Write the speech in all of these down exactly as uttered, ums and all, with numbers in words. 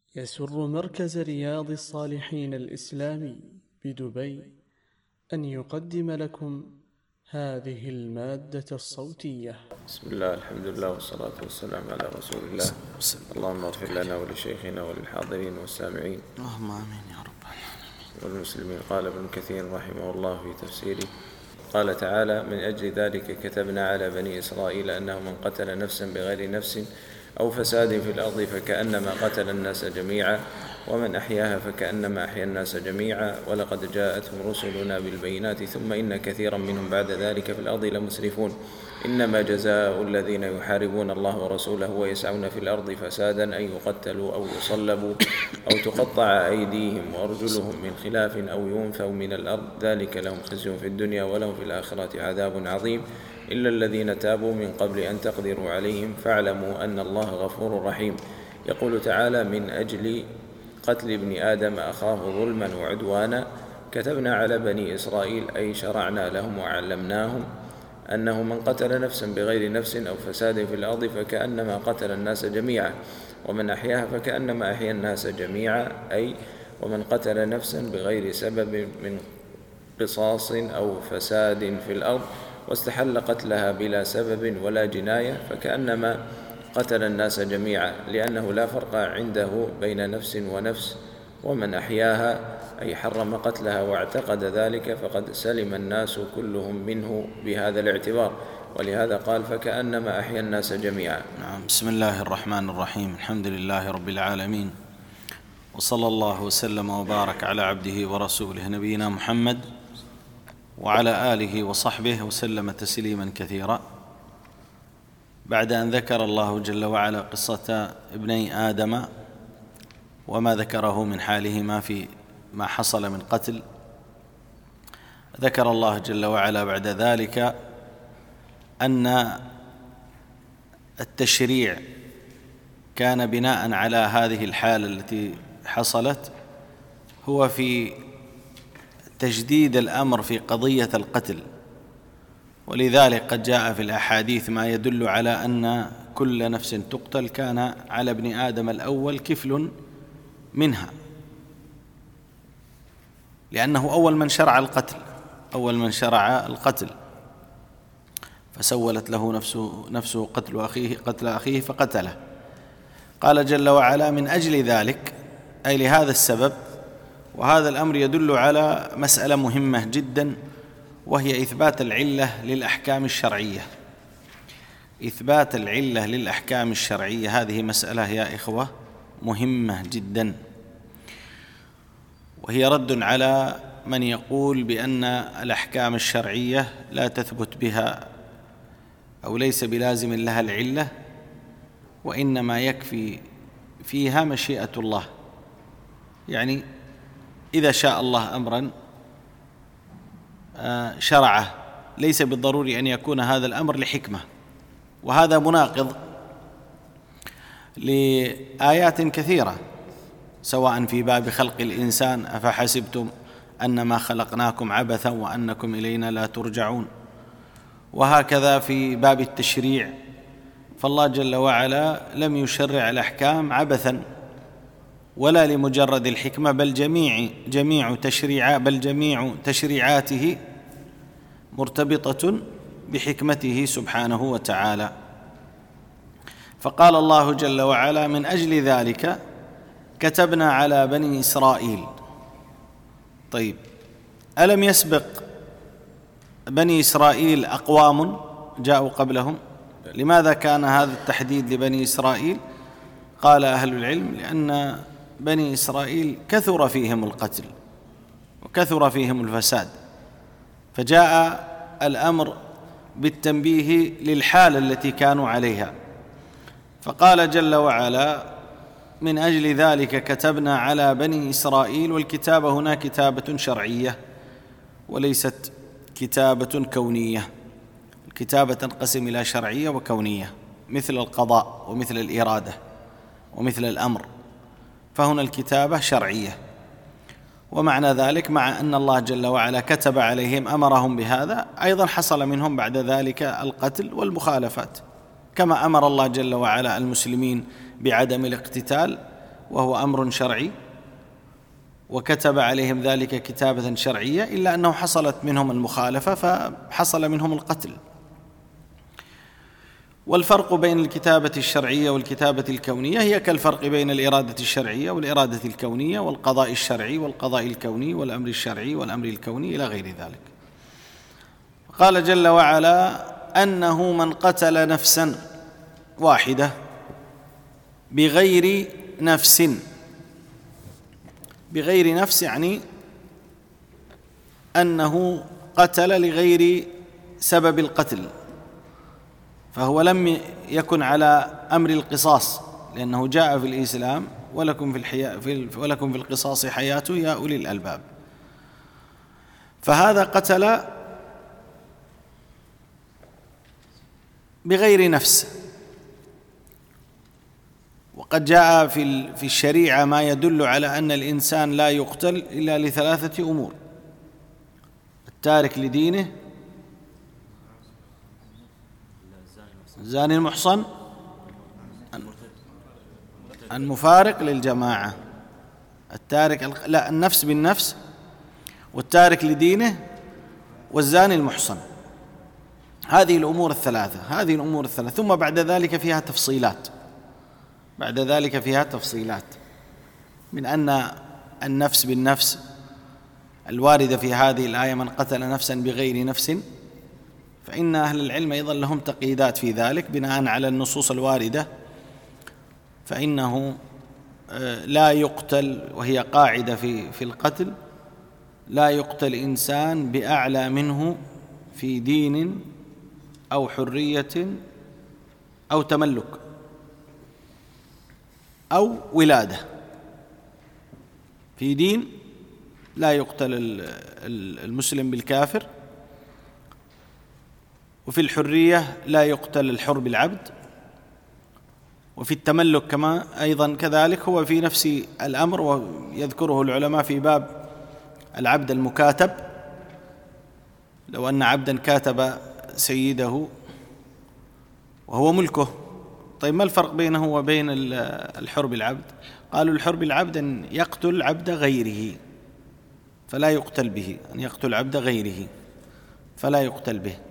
يسر مركز رياض الصالحين الإسلامي بدبي أن يقدم لكم هذه المادة الصوتية. بسم الله، الحمد لله، والصلاة والسلام على رسول الله. اللهم اغفر لنا ولشيخنا وللحاضرين والسامعين اللهم آمين يا رب والمسلمين. قال ابن كثير رحمه الله في تفسيره، قال تعالى: من أجل ذلك كتبنا على بني إسرائيل أنه من قتل نفسا بغير نفس أو فساد في الأرض فكأنما قتل الناس جميعا، ومن أحياها فكأنما أحيا الناس جميعا، ولقد جاءتهم رسلنا بالبينات ثم إن كثيرا منهم بعد ذلك في الأرض لمسرفون. إنما جزاء الذين يحاربون الله ورسوله ويسعون في الأرض فسادا أن يقتلوا أو يصلبوا أو تقطع أيديهم وأرجلهم من خلاف أو ينفوا من الأرض، ذلك لهم خزي في الدنيا ولهم في الآخرة عذاب عظيم، إلا الذين تابوا من قبل أن تقدروا عليهم فاعلموا أن الله غفور رحيم. يقول تعالى: من أجل قتل ابن آدم أخاه ظلما وعدوانا كتبنا على بني إسرائيل، أي شرعنا لهم وعلمناهم أنه من قتل نفسا بغير نفس أو فساد في الأرض فكأنما قتل الناس جميعا، ومن أحياها فكأنما أحيا الناس جميعا، أي ومن قتل نفسا بغير سبب من قصاص أو فساد في الأرض واستحل قتلها بلا سبب ولا جناية فكأنما قتل الناس جميعا، لأنه لا فرق عنده بين نفس ونفس. ومن أحياها أي حرم قتلها واعتقد ذلك فقد سلم الناس كلهم منه بهذا الاعتبار، ولهذا قال: فكأنما أحيا الناس جميعا. نعم. بسم الله الرحمن الرحيم. الحمد لله رب العالمين، وصلى الله وسلم وبارك على عبده ورسوله نبينا محمد وعلى آله وصحبه وسلم تسليما كثيرا. بعد أن ذكر الله جل وعلا قصة ابني آدم وما ذكره من حالهما في ما حصل من قتل، ذكر الله جل وعلا بعد ذلك أن التشريع كان بناء على هذه الحالة التي حصلت هو في تجديد الأمر في قضية القتل، ولذلك قد جاء في الأحاديث ما يدل على أن كل نفس تقتل كان على ابن آدم الأول كفل منها، لأنه أول من شرع القتل أول من شرع القتل فسولت له نفسه, نفسه قتل أخيه قتل أخيه فقتله. قال جل وعلا: من أجل ذلك، أي لهذا السبب. وهذا الأمر يدل على مسألة مهمة جدا، وهي إثبات العلة للأحكام الشرعية. إثبات العلة للأحكام الشرعية هذه مسألة يا إخوة مهمة جدا، وهي رد على من يقول بأن الأحكام الشرعية لا تثبت بها أو ليس بلازم لها العلة، وإنما يكفي فيها مشيئة الله. يعني إذا شاء الله أمرا شرعه، ليس بالضروري أن يكون هذا الأمر لحكمة، وهذا مناقض لآيات كثيرة، سواء في باب خلق الإنسان: أفحسبتم أنما خلقناكم عبثا وأنكم إلينا لا ترجعون، وهكذا في باب التشريع، فالله جل وعلا لم يشرع الأحكام عبثا ولا لمجرد الحكمة، بل جميع جميع تشريع بل جميع تشريعاته مرتبطة بحكمته سبحانه وتعالى. فقال الله جل وعلا: من أجل ذلك كتبنا على بني إسرائيل. طيب، ألم يسبق بني إسرائيل أقوام جاءوا قبلهم؟ لماذا كان هذا التحديد لبني إسرائيل؟ قال أهل العلم: لأن بني إسرائيل كثر فيهم القتل وكثر فيهم الفساد، فجاء الأمر بالتنبيه للحالة التي كانوا عليها. فقال جل وعلا: من أجل ذلك كتبنا على بني إسرائيل. والكتابة هنا كتابة شرعية وليست كتابة كونية. الكتابة تنقسم إلى شرعية وكونية، مثل القضاء ومثل الإرادة ومثل الأمر، فهنا الكتابة شرعية. ومعنى ذلك مع أن الله جل وعلا كتب عليهم أمرهم بهذا، أيضا حصل منهم بعد ذلك القتل والمخالفات، كما أمر الله جل وعلا المسلمين بعدم الاقتتال وهو أمر شرعي، وكتب عليهم ذلك كتابة شرعية، إلا أنه حصلت منهم المخالفة فحصل منهم القتل. والفرق بين الكتابة الشرعية والكتابة الكونية هي كالفرق بين الإرادة الشرعية والإرادة الكونية، والقضاء الشرعي والقضاء الكوني، والأمر الشرعي والأمر الكوني، إلى غير ذلك. قال جل وعلا: أنه من قتل نفسا واحدة بغير نفس. بغير نفس يعني أنه قتل لغير سبب القتل، فهو لم يكن على أمر القصاص، لأنه جاء في الإسلام: ولكم في, الحياة في ولكم في القصاص حياة يا أولي الألباب. فهذا قتل بغير نفس. وقد جاء في في الشريعة ما يدل على أن الإنسان لا يقتل إلا لثلاثة أمور: التارك لدينه، الزاني المحصن، المفارق للجماعة. التارك لا النفس بالنفس، والتارك لدينه، والزاني المحصن. هذه الأمور الثلاثة هذه الأمور الثلاثة ثم بعد ذلك فيها تفصيلات بعد ذلك فيها تفصيلات من أن النفس بالنفس الواردة في هذه الآية: من قتل نفسا بغير نفس، فإن أهل العلم أيضا لهم تقييدات في ذلك بناء على النصوص الواردة، فإنه لا يقتل، وهي قاعدة في في القتل: لا يقتل إنسان بأعلى منه في دين أو حرية أو تملك أو ولادة. في دين لا يقتل المسلم بالكافر، وفي الحرية لا يقتل الحر بالعبد، وفي التملك كما أيضا كذلك هو في نفس الأمر، ويذكره العلماء في باب العبد المكاتب: لو أن عبدا كاتب سيده وهو ملكه. طيب ما الفرق بينه وبين الحر بالعبد؟ قالوا: الحر بالعبد أن يقتل عبد غيره فلا يقتل به، أن يقتل عبد غيره فلا يقتل به.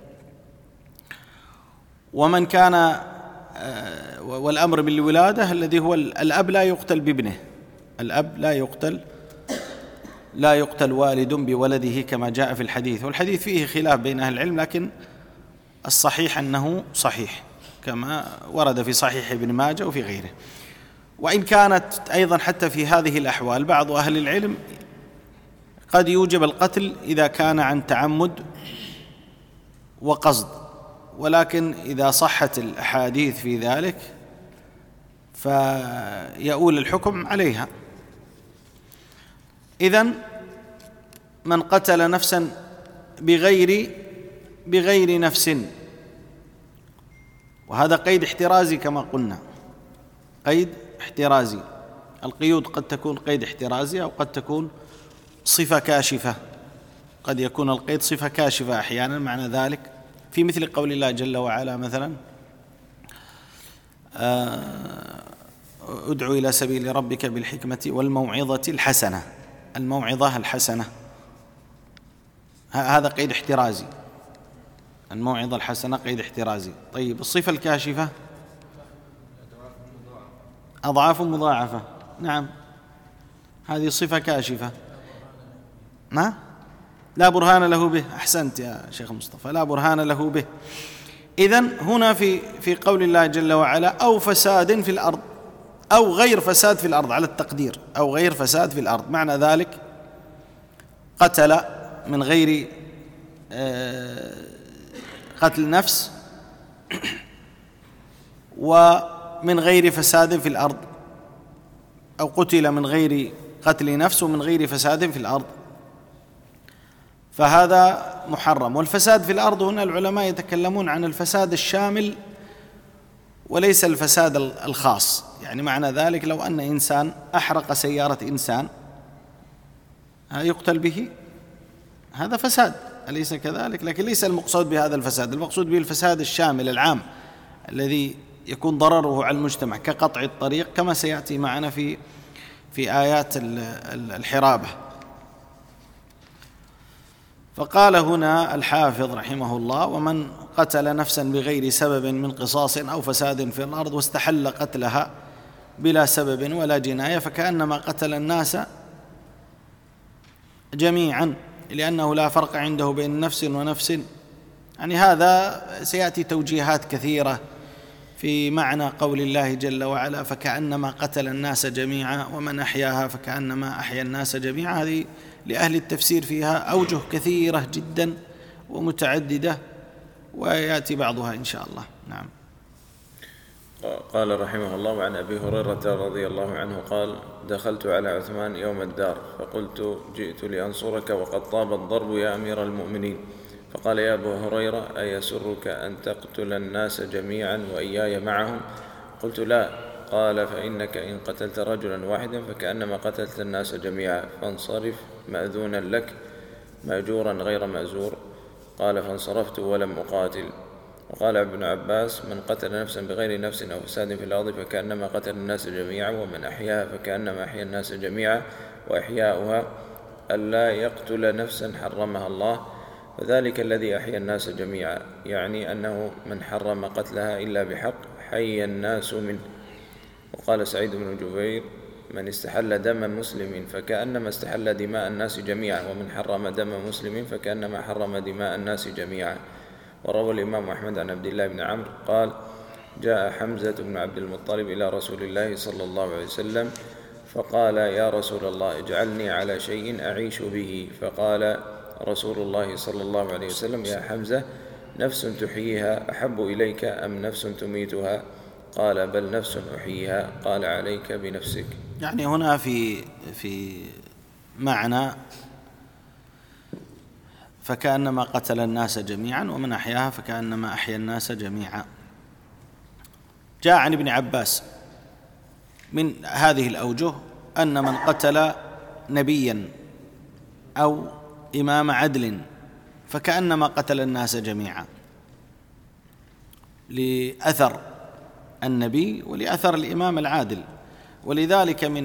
ومن كان والأمر بالولادة الذي هو الأب لا يقتل بابنه، الأب لا يقتل لا يقتل والد بولده كما جاء في الحديث، والحديث فيه خلاف بين أهل العلم، لكن الصحيح أنه صحيح كما ورد في صحيح ابن ماجه وفي غيره. وإن كانت أيضا حتى في هذه الأحوال بعض أهل العلم قد يوجب القتل إذا كان عن تعمد وقصد، ولكن إذا صحت الأحاديث في ذلك فيؤول الحكم عليها. إذن من قتل نفسا بغير بغير نفس، وهذا قيد احترازي كما قلنا، قيد احترازي. القيود قد تكون قيد احترازي أو قد تكون صفة كاشفة، قد يكون القيد صفة كاشفة أحيانا، معنى ذلك في مثل قول الله جل وعلا مثلا: ادعو إلى سبيل ربك بالحكمة والموعظة الحسنة. الموعظة الحسنة هذا قيد احترازي، الموعظة الحسنة قيد احترازي. طيب الصفة الكاشفة أضعاف مضاعفة، نعم هذه صفة كاشفة، نعم لا برهان له به. أحسنت يا شيخ مصطفى، لا برهان له به. إذن هنا في في قول الله جل وعلا: أو فساد في الأرض، أو غير فساد في الأرض على التقدير، أو غير فساد في الأرض، معنى ذلك قتل من غير قتل نفس ومن غير فساد في الأرض، أو قتل من غير قتل نفس ومن غير فساد في الأرض، فهذا محرم. والفساد في الأرض هنا العلماء يتكلمون عن الفساد الشامل وليس الفساد الخاص، يعني معنى ذلك لو أن إنسان أحرق سيارة إنسان يقتل به، هذا فساد أليس كذلك؟ لكن ليس المقصود بهذا الفساد، المقصود به الفساد الشامل العام الذي يكون ضرره على المجتمع، كقطع الطريق كما سيأتي معنا في في آيات الحرابة. فقال هنا الحافظ رحمه الله: ومن قتل نفسا بغير سبب من قصاص أو فساد في الأرض واستحل قتلها بلا سبب ولا جناية فكأنما قتل الناس جميعا، لأنه لا فرق عنده بين نفس ونفس. يعني هذا سيأتي توجيهات كثيرة في معنى قول الله جل وعلا: فكأنما قتل الناس جميعا ومن أحياها فكأنما أحيا الناس جميعا. هذه لأهل التفسير فيها أوجه كثيرة جدا ومتعددة، ويأتي بعضها إن شاء الله. نعم. قال رحمه الله: عن أبي هريرة رضي الله عنه قال: دخلت على عثمان يوم الدار فقلت: جئت لأنصرك وقد طاب الضرب يا أمير المؤمنين. فقال: يا أبا هريرة، أيسرك أن تقتل الناس جميعا وإياي معهم؟ قلت: لا. قال: فإنك إن قتلت رجلا واحدا فكأنما قتلت الناس جميعا، فانصرف مأذونا لك مأجورا غير مأزور. قال: فانصرفت ولم أقاتل. وقال ابن عباس: من قتل نفسا بغير نفس أو فساد في الأرض فكأنما قتل الناس جميعا، ومن أحياها فكأنما أحيا الناس جميعا، وإحياؤها ألا يقتل نفسا حرمها الله، وذلك الذي أحيا الناس جميعا، يعني أنه من حرم قتلها إلا بحق حي الناس منه. وقال سعيد بن جبير: من استحل دم مسلم فكأنما استحل دماء الناس جميعا، ومن حرم دم مسلم فكأنما حرم دماء الناس جميعا. وروى الإمام أحمد عن عبد الله بن عمرو قال: جاء حمزة بن عبد المطلب إلى رسول الله صلى الله عليه وسلم فقال: يا رسول الله، اجعلني على شيء أعيش به. فقال رسول الله صلى الله عليه وسلم: يا حمزة، نفس تحييها أحب إليك أم نفس تميتها؟ قال: بل نفس أحييها. قال: عليك بنفسك. يعني هنا في في معنى فكأنما قتل الناس جميعا ومن أحياها فكأنما أحيا الناس جميعا. جاء عن ابن عباس من هذه الأوجه أن من قتل نبيا أو إمام عدل فكأنما قتل الناس جميعا، لأثر النبي ولأثر الإمام العادل. ولذلك من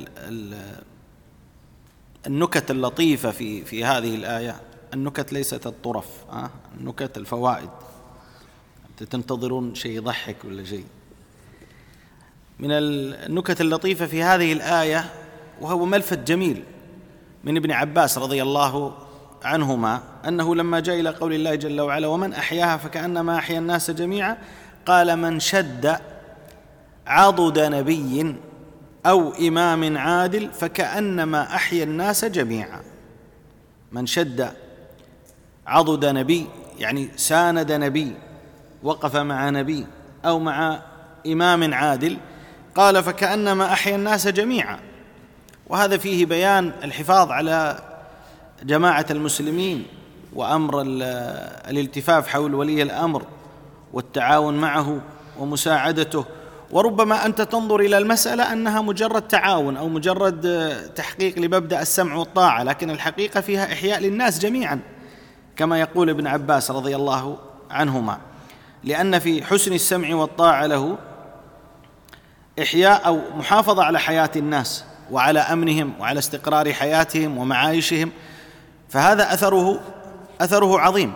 النكت اللطيفة في في هذه الآية، النكت ليست الطرف، آه النكت الفوائد، تنتظرون شيء يضحك ولا شيء. من النكت اللطيفة في هذه الآية، وهو ملفت جميل من ابن عباس رضي الله عنهما، أنه لما جاء إلى قول الله جل وعلا: ومن أحياها فكأنما أحيا الناس جميعا، قال: من شد عضد نبي أو إمام عادل فكأنما أحيا الناس جميعا. من شد عضد نبي يعني ساند نبي، وقف مع نبي أو مع إمام عادل، قال: فكأنما أحيا الناس جميعا. وهذا فيه بيان الحفاظ على جماعة المسلمين وأمر الالتفاف حول ولي الأمر والتعاون معه ومساعدته. وربما أنت تنظر إلى المسألة أنها مجرد تعاون أو مجرد تحقيق لمبدأ السمع والطاعة، لكن الحقيقة فيها إحياء للناس جميعا كما يقول ابن عباس رضي الله عنهما، لأن في حسن السمع والطاعة له إحياء أو محافظة على حياة الناس وعلى أمنهم وعلى استقرار حياتهم ومعايشهم، فهذا أثره أثره عظيم.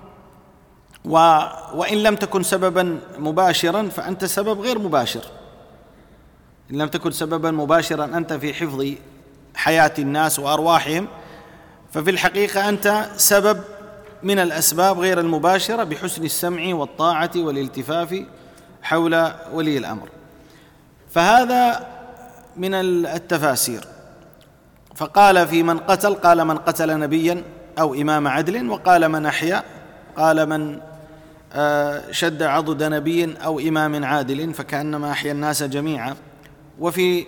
وإن لم تكن سببا مباشرا فأنت سبب غير مباشر. إن لم تكن سببا مباشرا أنت في حفظ حياة الناس وأرواحهم، ففي الحقيقة أنت سبب من الأسباب غير المباشرة بحسن السمع والطاعة والالتفاف حول ولي الأمر. فهذا من التفاسير. فقال في من قتل، قال: من قتل نبيا أو إمام عدل. وقال: من أحيا، قال: من شد عضد نبي أو إمام عادل فكأنما أحيا الناس جميعا. وفي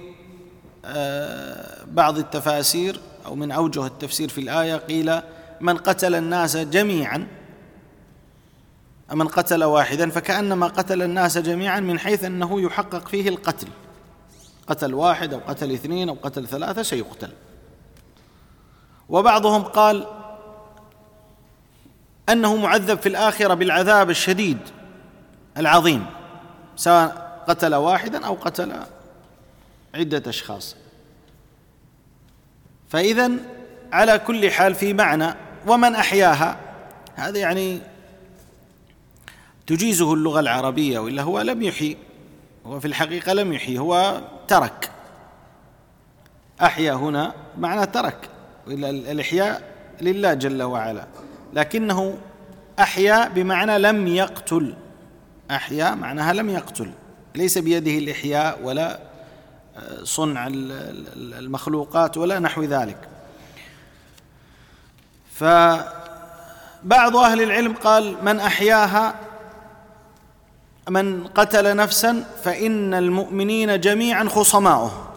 بعض التفاسير أو من أوجه التفسير في الآية قيل: من قتل الناس جميعا، من قتل واحدا فكأنما قتل الناس جميعا، من حيث أنه يحقق فيه القتل، قتل واحد أو قتل اثنين أو قتل ثلاثة سيقتل. وبعضهم قال أنه معذب في الآخرة بالعذاب الشديد العظيم، سواء قتل واحدا أو قتل عدة أشخاص. فإذن على كل حال في معنى ومن أحياها، هذا يعني تجيزه اللغة العربية، وإلا هو لم يحيي، هو في الحقيقة لم يحيي، هو ترك. أحيا هنا معنى ترك، وإلا الإحياء لله جل وعلا، لكنه أحيا بمعنى لم يقتل. أحيا معناها لم يقتل، ليس بيده الإحياء ولا صنع المخلوقات ولا نحو ذلك. فبعض أهل العلم قال من أحياها من قتل نفسا فإن المؤمنين جميعا خصماؤه،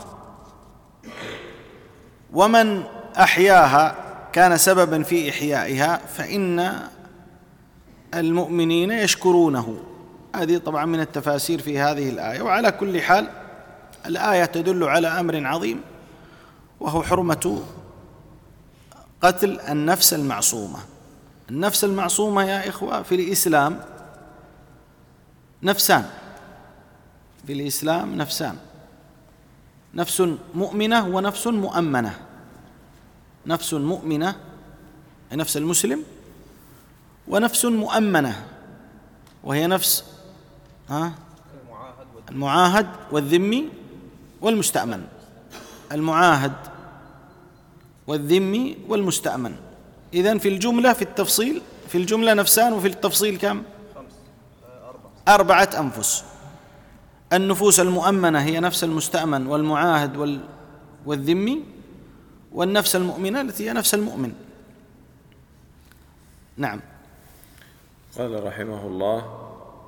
ومن أحياها كان سببا في إحيائها فإن المؤمنين يشكرونه. هذه طبعا من التفاسير في هذه الآية. وعلى كل حال الآية تدل على أمر عظيم، وهو حرمة قتل النفس المعصومة. النفس المعصومة يا إخوة في الإسلام نفسان، في الإسلام نفسان، نفس مؤمنة ونفس مؤمنة. نفس مؤمنة نفس المسلم، ونفس مؤمنة وهي نفس ها المعاهد والذمي والمستأمن. المعاهد والذمي والمستأمن. إذن في الجملة في التفصيل في الجملة نفسان، وفي التفصيل كم؟ أربعة أنفس. النفوس المؤمنة هي نفس المستأمن والمعاهد والذمي، والنفس المؤمنة التي هي نفس المؤمن. نعم. قال رحمه الله: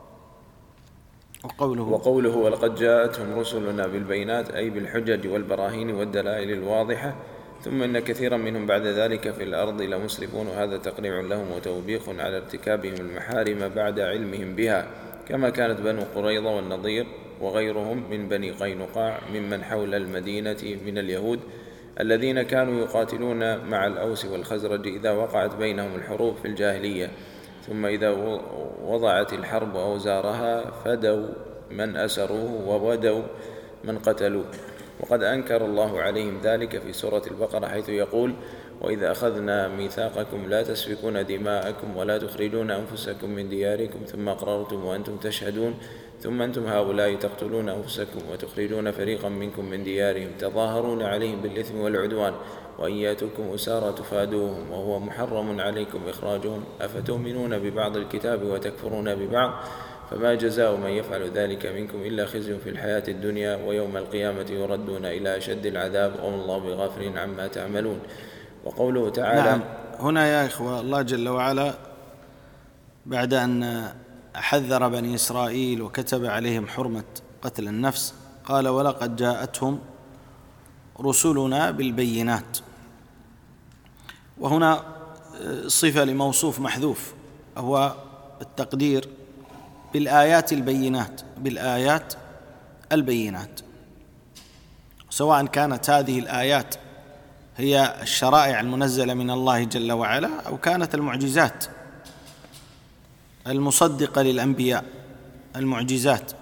وقوله, وقوله ولقد جاءتهم رسلنا بالبينات أي بالحجج والبراهين والدلائل الواضحة، ثم إن كثيرا منهم بعد ذلك في الأرض لمسرفون، وهذا تقريع لهم وتوبيخ على ارتكابهم المحارم بعد علمهم بها، كما كانت بنو قريظة والنضير وغيرهم من بني قينقاع ممن حول المدينة من اليهود، الذين كانوا يقاتلون مع الأوس والخزرج إذا وقعت بينهم الحروب في الجاهلية، ثم إذا وضعت الحرب أوزارها فدوا من أسروه وودوا من قتلوه. وقد أنكر الله عليهم ذلك في سورة البقرة، حيث يقول: وإذا أخذنا ميثاقكم لا تسفكون دماءكم ولا تخرجون أنفسكم من دياركم ثم أقررتم وأنتم تشهدون، ثم أنتم هؤلاء تقتلون أنفسكم وتخرجون فريقا منكم من ديارهم تظاهرون عليهم بالإثم والعدوان، وإن يأتوكم أسارى تفادوهم وهو محرم عليكم إخراجهم، أفتؤمنون ببعض الكتاب وتكفرون ببعض، فما جزاء من يفعل ذلك منكم إلا خزي في الحياة الدنيا، ويوم القيامة يردون إلى أشد العذاب وما الله بغافل عما تعملون. وقوله تعالى: نعم. هنا يا إخوة الله جل وعلا بعد أن حذر بني إسرائيل وكتب عليهم حرمة قتل النفس قال: ولقد جاءتهم رسلنا بالبينات. وهنا صفة لموصوف محذوف، هو التقدير بالآيات البينات، بالآيات البينات، سواء كانت هذه الآيات هي الشرائع المنزلة من الله جل وعلا، أو كانت المعجزات المصدقة للأنبياء، المعجزات.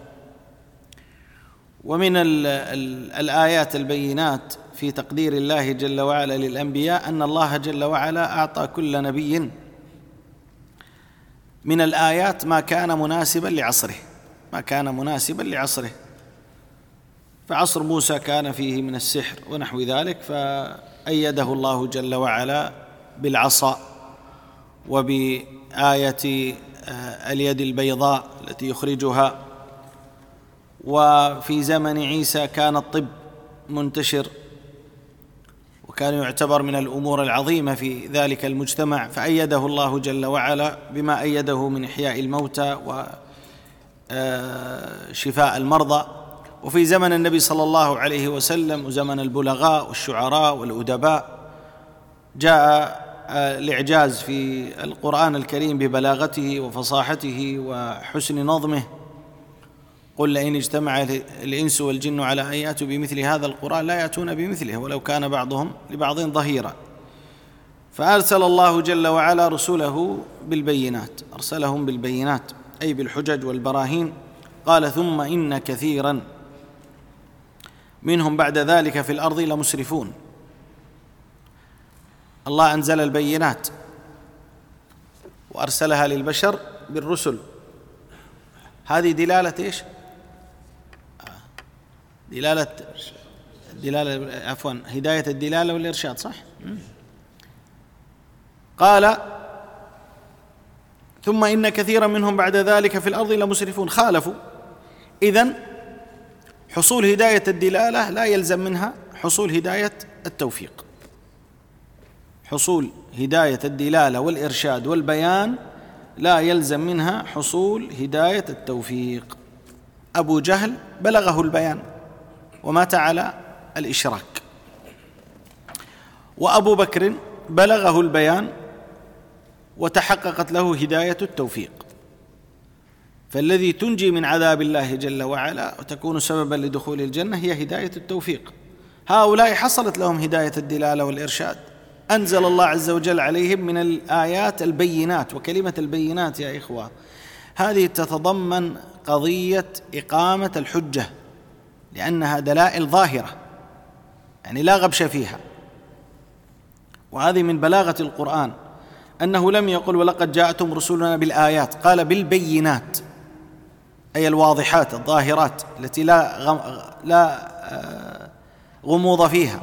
ومن ال ال الآيات البينات في تقدير الله جل وعلا للأنبياء أن الله جل وعلا أعطى كل نبي من الآيات ما كان مناسبا لعصره، ما كان مناسبا لعصره. فعصر موسى كان فيه من السحر ونحو ذلك، فأيده الله جل وعلا بالعصا وبآية اليد البيضاء التي يخرجها. وفي زمن عيسى كان الطب منتشر، وكان يعتبر من الأمور العظيمة في ذلك المجتمع، فأيده الله جل وعلا بما أيده من إحياء الموتى وشفاء المرضى. وفي زمن النبي صلى الله عليه وسلم وزمن البلغاء والشعراء والأدباء جاء الإعجاز في القرآن الكريم ببلاغته وفصاحته وحسن نظمه. قل لئن اجتمع الإنس والجن على أن يأتوا بمثل هذا القرآن لا يأتون بمثله ولو كان بعضهم لبعض ظهيرا. فأرسل الله جل وعلا رسله بالبينات، أرسلهم بالبينات أي بالحجج والبراهين. قال: ثم إن كثيرا منهم بعد ذلك في الأرض لمسرفون. الله أنزل البينات وأرسلها للبشر بالرسل، هذه دلالة إيش؟ دلالة دلالة عفوا هداية الدلالة والإرشاد، صح؟ قال ثم إن كثيرا منهم بعد ذلك في الأرض لمسرفون، خالفوا. إذن حصول هداية الدلالة لا يلزم منها حصول هداية التوفيق. حصول هداية الدلالة والإرشاد والبيان لا يلزم منها حصول هداية التوفيق. أبو جهل بلغه البيان ومات على الإشراك، وأبو بكر بلغه البيان وتحققت له هداية التوفيق. فالذي تنجي من عذاب الله جل وعلا وتكون سببا لدخول الجنة هي هداية التوفيق. هؤلاء حصلت لهم هداية الدلالة والإرشاد، أنزل الله عز وجل عليهم من الآيات البينات. وكلمة البينات يا إخوة هذه تتضمن قضية إقامة الحجة، لأنها دلائل ظاهرة يعني لا غبش فيها. وهذه من بلاغة القرآن أنه لم يقل ولقد جاءتهم رسلنا بالآيات، قال بالبينات، أي الواضحات الظاهرات التي لا غم لا غموض فيها.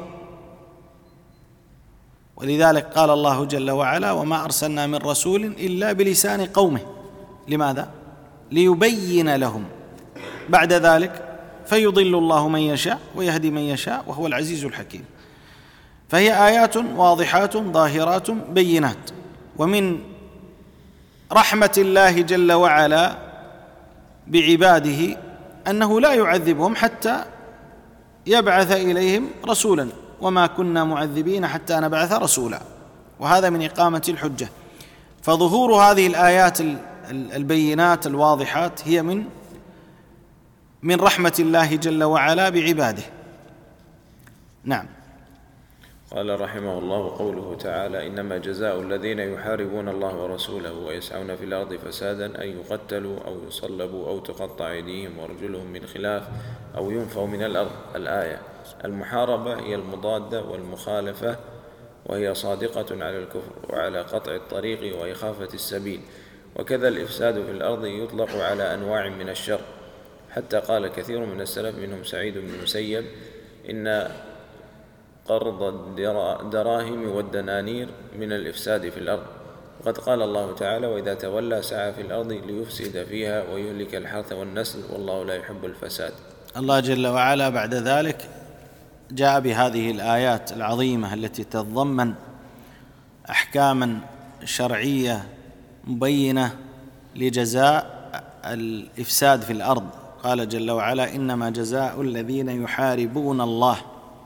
ولذلك قال الله جل وعلا وما أرسلنا من رسول إلا بلسان قومه. لماذا؟ ليبين لهم. بعد ذلك فيضل الله من يشاء ويهدي من يشاء وهو العزيز الحكيم. فهي آيات واضحات ظاهرات بينات. ومن رحمة الله جل وعلا بعباده أنه لا يعذبهم حتى يبعث إليهم رسولا، وما كنا معذبين حتى نبعث رسولا، وهذا من إقامة الحجة. فظهور هذه الآيات البينات الواضحات هي من من رحمة الله جل وعلا بعباده. نعم. قال رحمه الله قوله تعالى إنما جزاء الذين يحاربون الله ورسوله ويسعون في الأرض فسادا أن يقتلوا أو يصلبوا أو تقطع أيديهم وأرجلهم من خلاف أو ينفوا من الأرض. الآية. المحاربة هي المضادة والمخالفة، وهي صادقة على الكفر وعلى قطع الطريق وإخافة السبيل. وكذا الإفساد في الأرض يطلق على أنواع من الشر، حتى قال كثير من السلف منهم سعيد بن المسيب إن قرض الدراهم والدنانير من الإفساد في الأرض. وقد قال الله تعالى وإذا تولى سعى في الأرض ليفسد فيها ويهلك الحرث والنسل والله لا يحب الفساد. الله جل وعلا بعد ذلك جاء بهذه الآيات العظيمة التي تتضمن أحكاما شرعية مبينة لجزاء الإفساد في الأرض. قال جل وعلا إنما جزاء الذين يحاربون الله.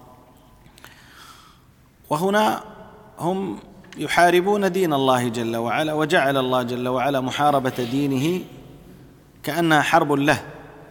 وهنا هم يحاربون دين الله جل وعلا، وجعل الله جل وعلا محاربة دينه كأنها حرب له.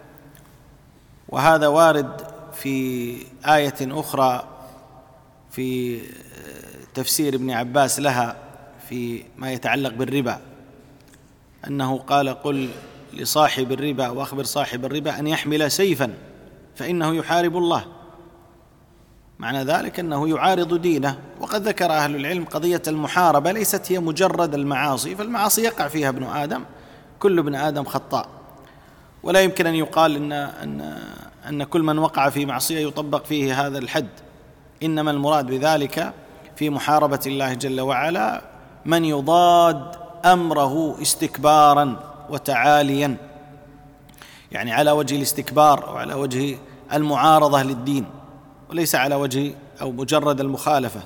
وهذا وارد في آية أخرى في تفسير ابن عباس لها في ما يتعلق بالربا، أنه قال قل لصاحب الربا وأخبر صاحب الربا أن يحمل سيفا فإنه يحارب الله. معنى ذلك أنه يعارض دينه. وقد ذكر أهل العلم قضية المحاربة ليست هي مجرد المعاصي، فالمعاصي يقع فيها ابن آدم، كل ابن آدم خطاء، ولا يمكن أن يقال إن, أن, أن كل من وقع في معصية يطبق فيه هذا الحد. إنما المراد بذلك في محاربة الله جل وعلا من يضاد أمره استكبارا وتعاليا، يعني على وجه الاستكبار أو على وجه المعارضة للدين، وليس على وجه أو مجرد المخالفة.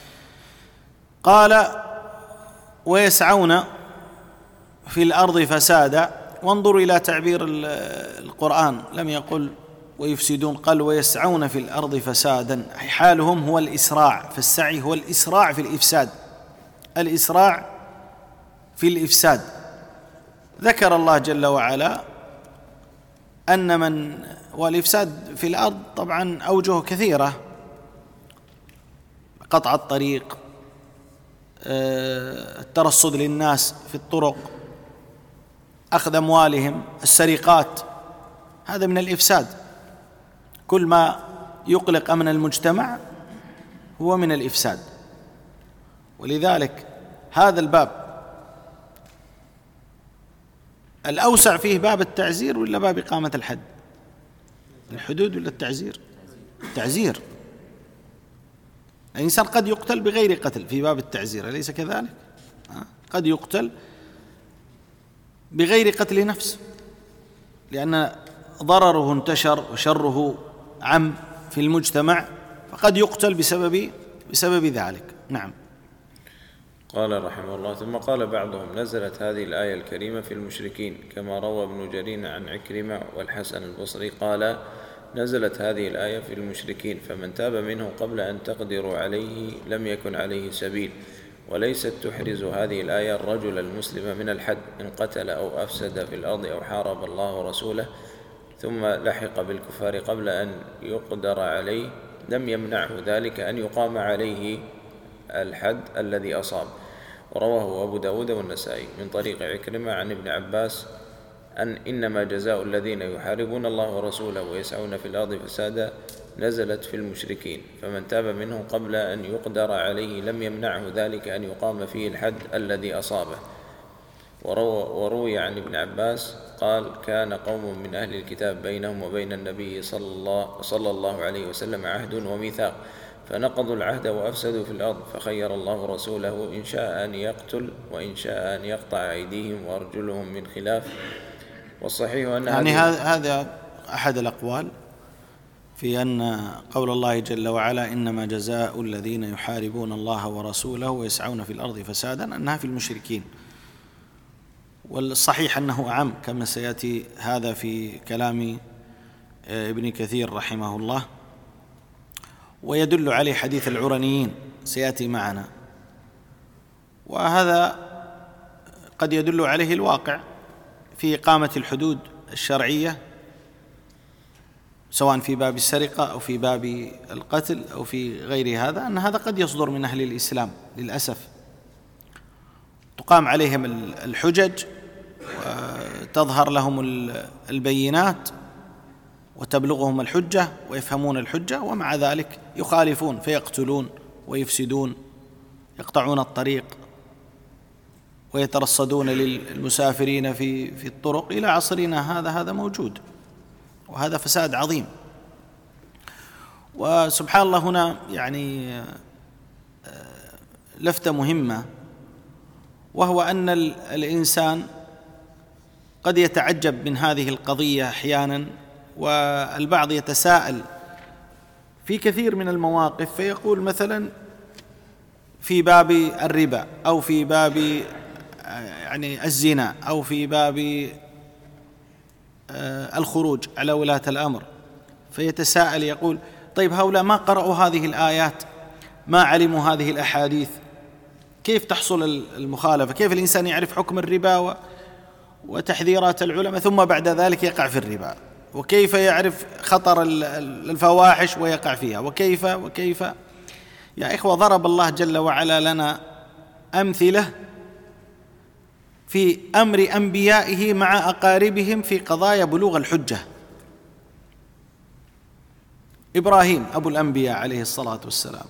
قال ويسعون في الأرض فسادا. وانظروا إلى تعبير القرآن، لم يقل ويفسدون، قال ويسعون في الأرض فسادا، حالهم هو الإسراع، فالسعي هو الإسراع في الإفساد، الإسراع في الإفساد. ذكر الله جل وعلا أن من والإفساد في الأرض طبعا أوجه كثيرة، قطع الطريق، الترصد للناس في الطرق، أخذ أموالهم، السرقات، هذا من الإفساد. كل ما يقلق أمن المجتمع هو من الإفساد. ولذلك هذا الباب الأوسع فيه باب التعزير ولا باب إقامة الحد؟ الحدود ولا التعزير؟ التعزير. الإنسان قد يقتل بغير قتل في باب التعزير، أليس كذلك؟ قد يقتل بغير قتل نفس لأن ضرره انتشر وشره عم في المجتمع، فقد يقتل بسبب بسبب ذلك. نعم. قال رحمه الله: ثم قال بعضهم: نزلت هذه الآية الكريمة في المشركين، كما روى ابن جرير عن عكرمة والحسن البصري قال: نزلت هذه الآية في المشركين، فمن تاب منه قبل أن تقدروا عليه لم يكن عليه سبيل، وليست تحرز هذه الآية الرجل المسلم من الحد إن قتل أو أفسد في الأرض أو حارب الله ورسوله ثم لحق بالكفار قبل أن يقدر عليه، لم يمنعه ذلك أن يقام عليه الحد الذي أصاب. ورواه أبو داود والنسائي من طريق عكرمة عن ابن عباس أن إنما جزاء الذين يحاربون الله ورسوله ويسعون في الأرض فسادا نزلت في المشركين، فمن تاب منه قبل أن يقدر عليه لم يمنعه ذلك أن يقام فيه الحد الذي أصابه. وروي عن ابن عباس قال: كان قوم من أهل الكتاب بينهم وبين النبي صلى الله, صلى الله عليه وسلم عهد وميثاق، فنقضوا العهد وأفسدوا في الأرض، فخير الله رسوله إن شاء أن يقتل وإن شاء أن يقطع أيديهم وأرجلهم من خلاف. والصحيح أن يعني هذا أحد الأقوال في أن قول الله جل وعلا إنما جزاء الذين يحاربون الله ورسوله ويسعون في الأرض فسادا أنها في المشركين، والصحيح أنه أعم كما سيأتي هذا في كلام ابن كثير رحمه الله، ويدل عليه حديث العرنيين سيأتي معنا، وهذا قد يدل عليه الواقع في إقامة الحدود الشرعية سواء في باب السرقة أو في باب القتل أو في غير هذا، أن هذا قد يصدر من أهل الإسلام للأسف، تقام عليهم الحجج وتظهر لهم البينات وتبلغهم الحجة ويفهمون الحجة، ومع ذلك يخالفون فيقتلون ويفسدون، يقطعون الطريق ويترصدون للمسافرين في في الطرق. إلى عصرنا هذا هذا موجود، وهذا فساد عظيم. وسبحان الله هنا يعني لفتة مهمة، وهو أن الإنسان قد يتعجب من هذه القضية أحيانا، والبعض يتساءل في كثير من المواقف فيقول مثلا في باب الربا أو في باب يعني الزنا أو في باب الخروج على ولاة الأمر، فيتساءل يقول: طيب هؤلاء ما قرأوا هذه الآيات، ما علموا هذه الأحاديث، كيف تحصل المخالفة؟ كيف الإنسان يعرف حكم الربا وتحذيرات العلماء ثم بعد ذلك يقع في الربا؟ وكيف يعرف خطر الفواحش ويقع فيها؟ وكيف وكيف يا إخوة، ضرب الله جل وعلا لنا أمثلة في أمر أنبيائه مع أقاربهم في قضايا بلوغ الحجة. إبراهيم أبو الأنبياء عليه الصلاة والسلام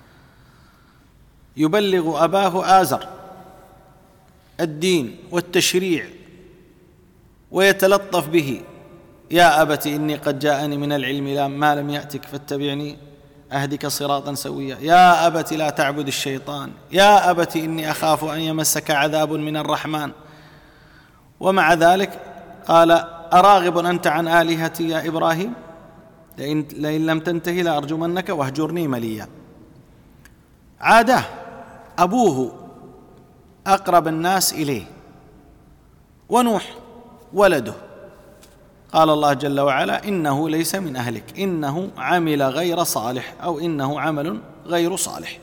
يبلغ أباه آزر الدين والتشريع ويتلطف به: يا أبت إني قد جاءني من العلم ما لم يأتك فاتبعني أهدك صراطا سويا، يا أبت لا تعبد الشيطان، يا أبت إني أخاف أن يمسك عذاب من الرحمن. ومع ذلك قال: أراغب أنت عن آلهتي يا إبراهيم؟ لئن, لئن لم تنتهي لأرجمنك واهجرني مليا. عاداه أبوه أقرب الناس إليه، ونوح ولده، قال الله جل وعلا: إنه ليس من أهلك إنه عمل غير صالح، أو إنه عمل غير صالح.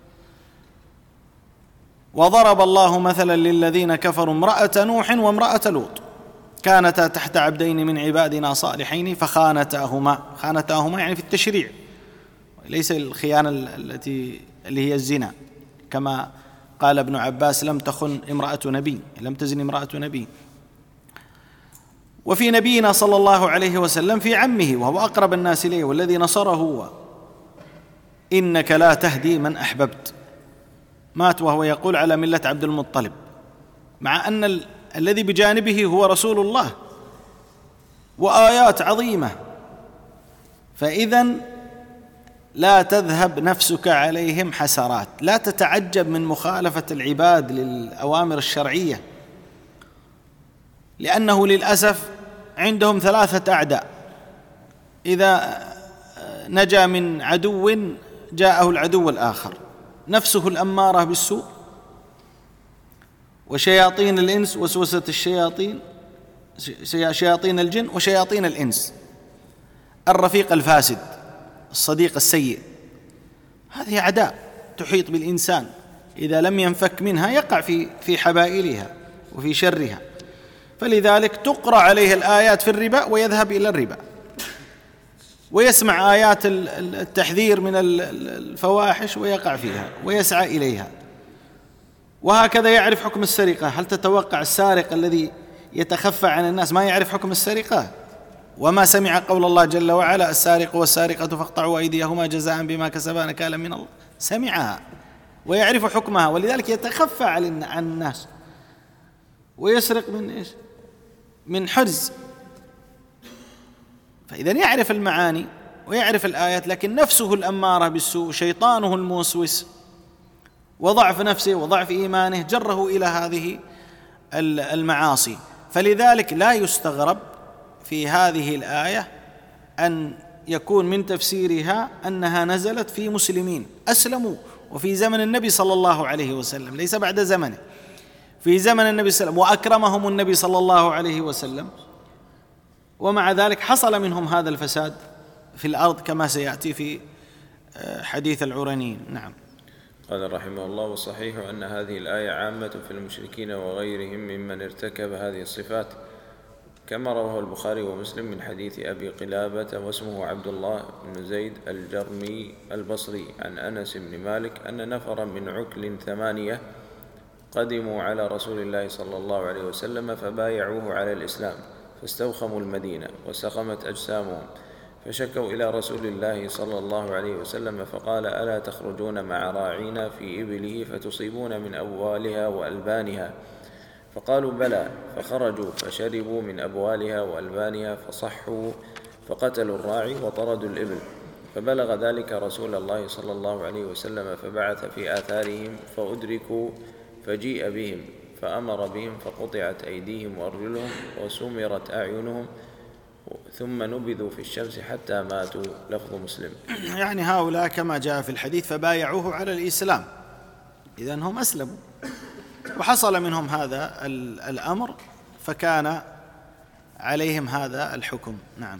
وضرب الله مثلا للذين كفروا امرأة نوح وامرأة لوط كانتا تحت عبدين من عبادنا صالحين فخانتاهما، خانتاهما يعني في التشريع، ليس الخيانة التي اللي هي الزنا، كما قال ابن عباس: لم تخن امرأة نبي، لم تزن امرأة نبي. وفي نبينا صلى الله عليه وسلم في عمه وهو أقرب الناس إليه والذي نصره هو: إنك لا تهدي من أحببت مات وهو يقول على ملة عبد المطلب، مع أن ال... الذي بجانبه هو رسول الله وآيات عظيمة. فإذن لا تذهب نفسك عليهم حسرات، لا تتعجب من مخالفة العباد للأوامر الشرعية، لأنه للأسف عندهم ثلاثة أعداء: إذا نجا من عدو جاءه العدو الآخر، نفسه الأمارة بالسوء، وشياطين الإنس، وسوسة الشياطين، شياطين الجن وشياطين الإنس، الرفيق الفاسد، الصديق السيء. هذه أعداء تحيط بالإنسان، إذا لم ينفك منها يقع في في حبائلها وفي شرها. فلذلك تقرأ عليه الآيات في الربا ويذهب إلى الربا، ويسمع آيات التحذير من الفواحش ويقع فيها ويسعى إليها. وهكذا يعرف حكم السرقة. هل تتوقع السارق الذي يتخفى عن الناس ما يعرف حكم السرقة؟ وما سمع قول الله جل وعلا: السارق والسارقة فاقطعوا أيديهما جزاء بما كسبا نكالا من الله. سمعها ويعرف حكمها، ولذلك يتخفى عن الناس ويسرق من إيش؟ من حرز. فإذا يعرف المعاني ويعرف الآيات، لكن نفسه الأمارة بالسوء، شيطانه الموسوس، وضعف نفسه وضعف إيمانه جره إلى هذه المعاصي. فلذلك لا يستغرب في هذه الآية أن يكون من تفسيرها أنها نزلت في مسلمين أسلموا وفي زمن النبي صلى الله عليه وسلم، ليس بعد زمنه، في زمن النبي صلى الله عليه وسلم، وأكرمهم النبي صلى الله عليه وسلم، ومع ذلك حصل منهم هذا الفساد في الأرض كما سيأتي في حديث العرنيين. نعم. قال رحمه الله: والصحيح أن هذه الآية عامة في المشركين وغيرهم ممن ارتكب هذه الصفات، كما رواه البخاري ومسلم من حديث أبي قلابة واسمه عبد الله بن زيد الجرمي البصري عن أنس بن مالك أن نفرا من عكل ثمانية قدموا على رسول الله صلى الله عليه وسلم فبايعوه على الإسلام، فاستوخموا المدينة وسقمت أجسامهم، فشكوا إلى رسول الله صلى الله عليه وسلم فقال: ألا تخرجون مع راعينا في إبله فتصيبون من أبوالها وألبانها؟ فقالوا: بلى. فخرجوا فشربوا من أبوالها وألبانها فصحوا، فقتلوا الراعي وطردوا الإبل. فبلغ ذلك رسول الله صلى الله عليه وسلم فبعث في آثارهم فأدركوا، فجيء بهم فأمر بهم فقطعت أيديهم وأرجلهم وسمرت أعينهم ثم نبذوا في الشمس حتى ماتوا. لفظ مسلم. يعني هؤلاء كما جاء في الحديث فبايعوه على الإسلام، إذن هم أسلموا وحصل منهم هذا الأمر، فكان عليهم هذا الحكم. نعم.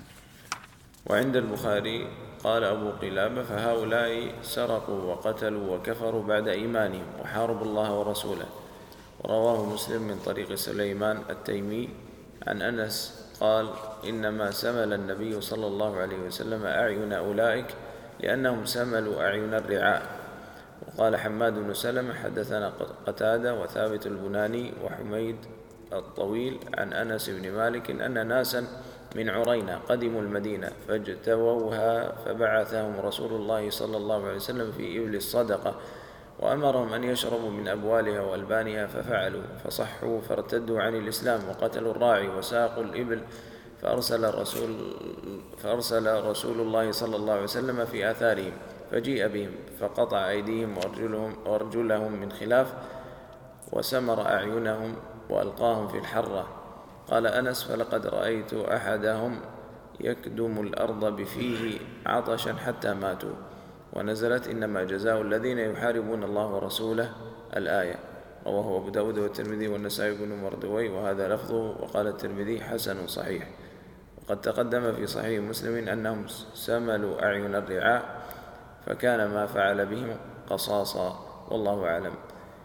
وعند البخاري قال أبو قلابة: فهؤلاء سرقوا وقتلوا وكفروا بعد إيمانهم وحاربوا الله ورسوله. ورواه مسلم من طريق سليمان التيمي عن أنس قال: إنما سمل النبي صلى الله عليه وسلم أعين أولئك لأنهم سملوا أعين الرعاء. وقال حماد بن سلمة: حدثنا قتادة وثابت البناني وحميد الطويل عن أنس بن مالك أن ناسا من عرينة قدموا المدينة فاجتووها فبعثهم رسول الله صلى الله عليه وسلم في إبل الصدقة وأمرهم أن يشربوا من أبوالها وألبانها، ففعلوا فصحوا فارتدوا عن الإسلام وقتلوا الراعي وساقوا الإبل. فأرسل الرسول فأرسل رسول الله صلى الله عليه وسلم في آثارهم فجيء بهم فقطع أيديهم وأرجلهم, وأرجلهم من خلاف وسمر أعينهم وألقاهم في الحرة. قال أنس: فلقد رأيت أحدهم يكدم الأرض بفيه عطشا حتى ماتوا. ونزلت: إنما جزاء الذين يحاربون الله ورسوله الآية. رواه أبو داود والترمذي والنسائي بن مردوي وهذا لفظه. وقال الترمذي: حسن صحيح. وقد تقدم في صحيح مسلم أنهم سملوا أعين الرعاء فكان ما فعل بهم قصاصا، والله أعلم.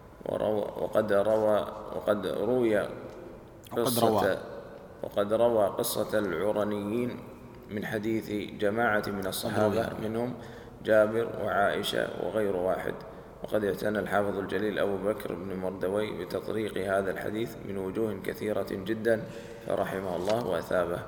وقد روى وقد روي قصة وقد روى قصة العرنيين من حديث جماعة من الصحابة منهم جابر وعائشة وغير واحد. وقد اعتنى الحافظ الجليل أبو بكر بن مردوي بتطريق هذا الحديث من وجوه كثيرة جدا فرحمه الله وأثابه.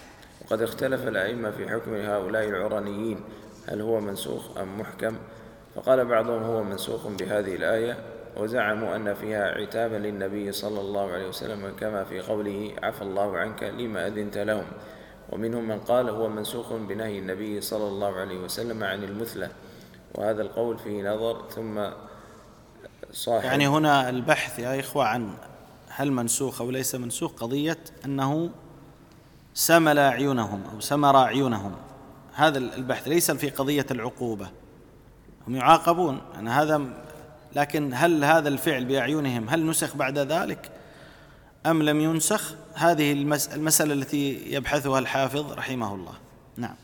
وقد اختلف الأئمة في حكم هؤلاء العرنيين، هل هو منسوخ أم محكم؟ فقال بعضهم هو منسوخ بهذه الآية، وزعموا أن فيها عتابا للنبي صلى الله عليه وسلم كما في قوله عفى الله عنك لما أذنت لهم. ومنهم من قال هو منسوخ بنهي النبي صلى الله عليه وسلم عن المثلة، وهذا القول فيه نظر. ثم صاحب يعني هنا البحث يا إخوة عن هل منسوخ أو ليس منسوخ قضية أنه سمل أعينهم أو سمر أعينهم، هذا البحث ليس في قضية العقوبة، هم يعاقبون يعني هذا، لكن هل هذا الفعل بأعينهم هل نسخ بعد ذلك أم لم ينسخ؟ هذه المسألة التي يبحثها الحافظ رحمه الله. نعم.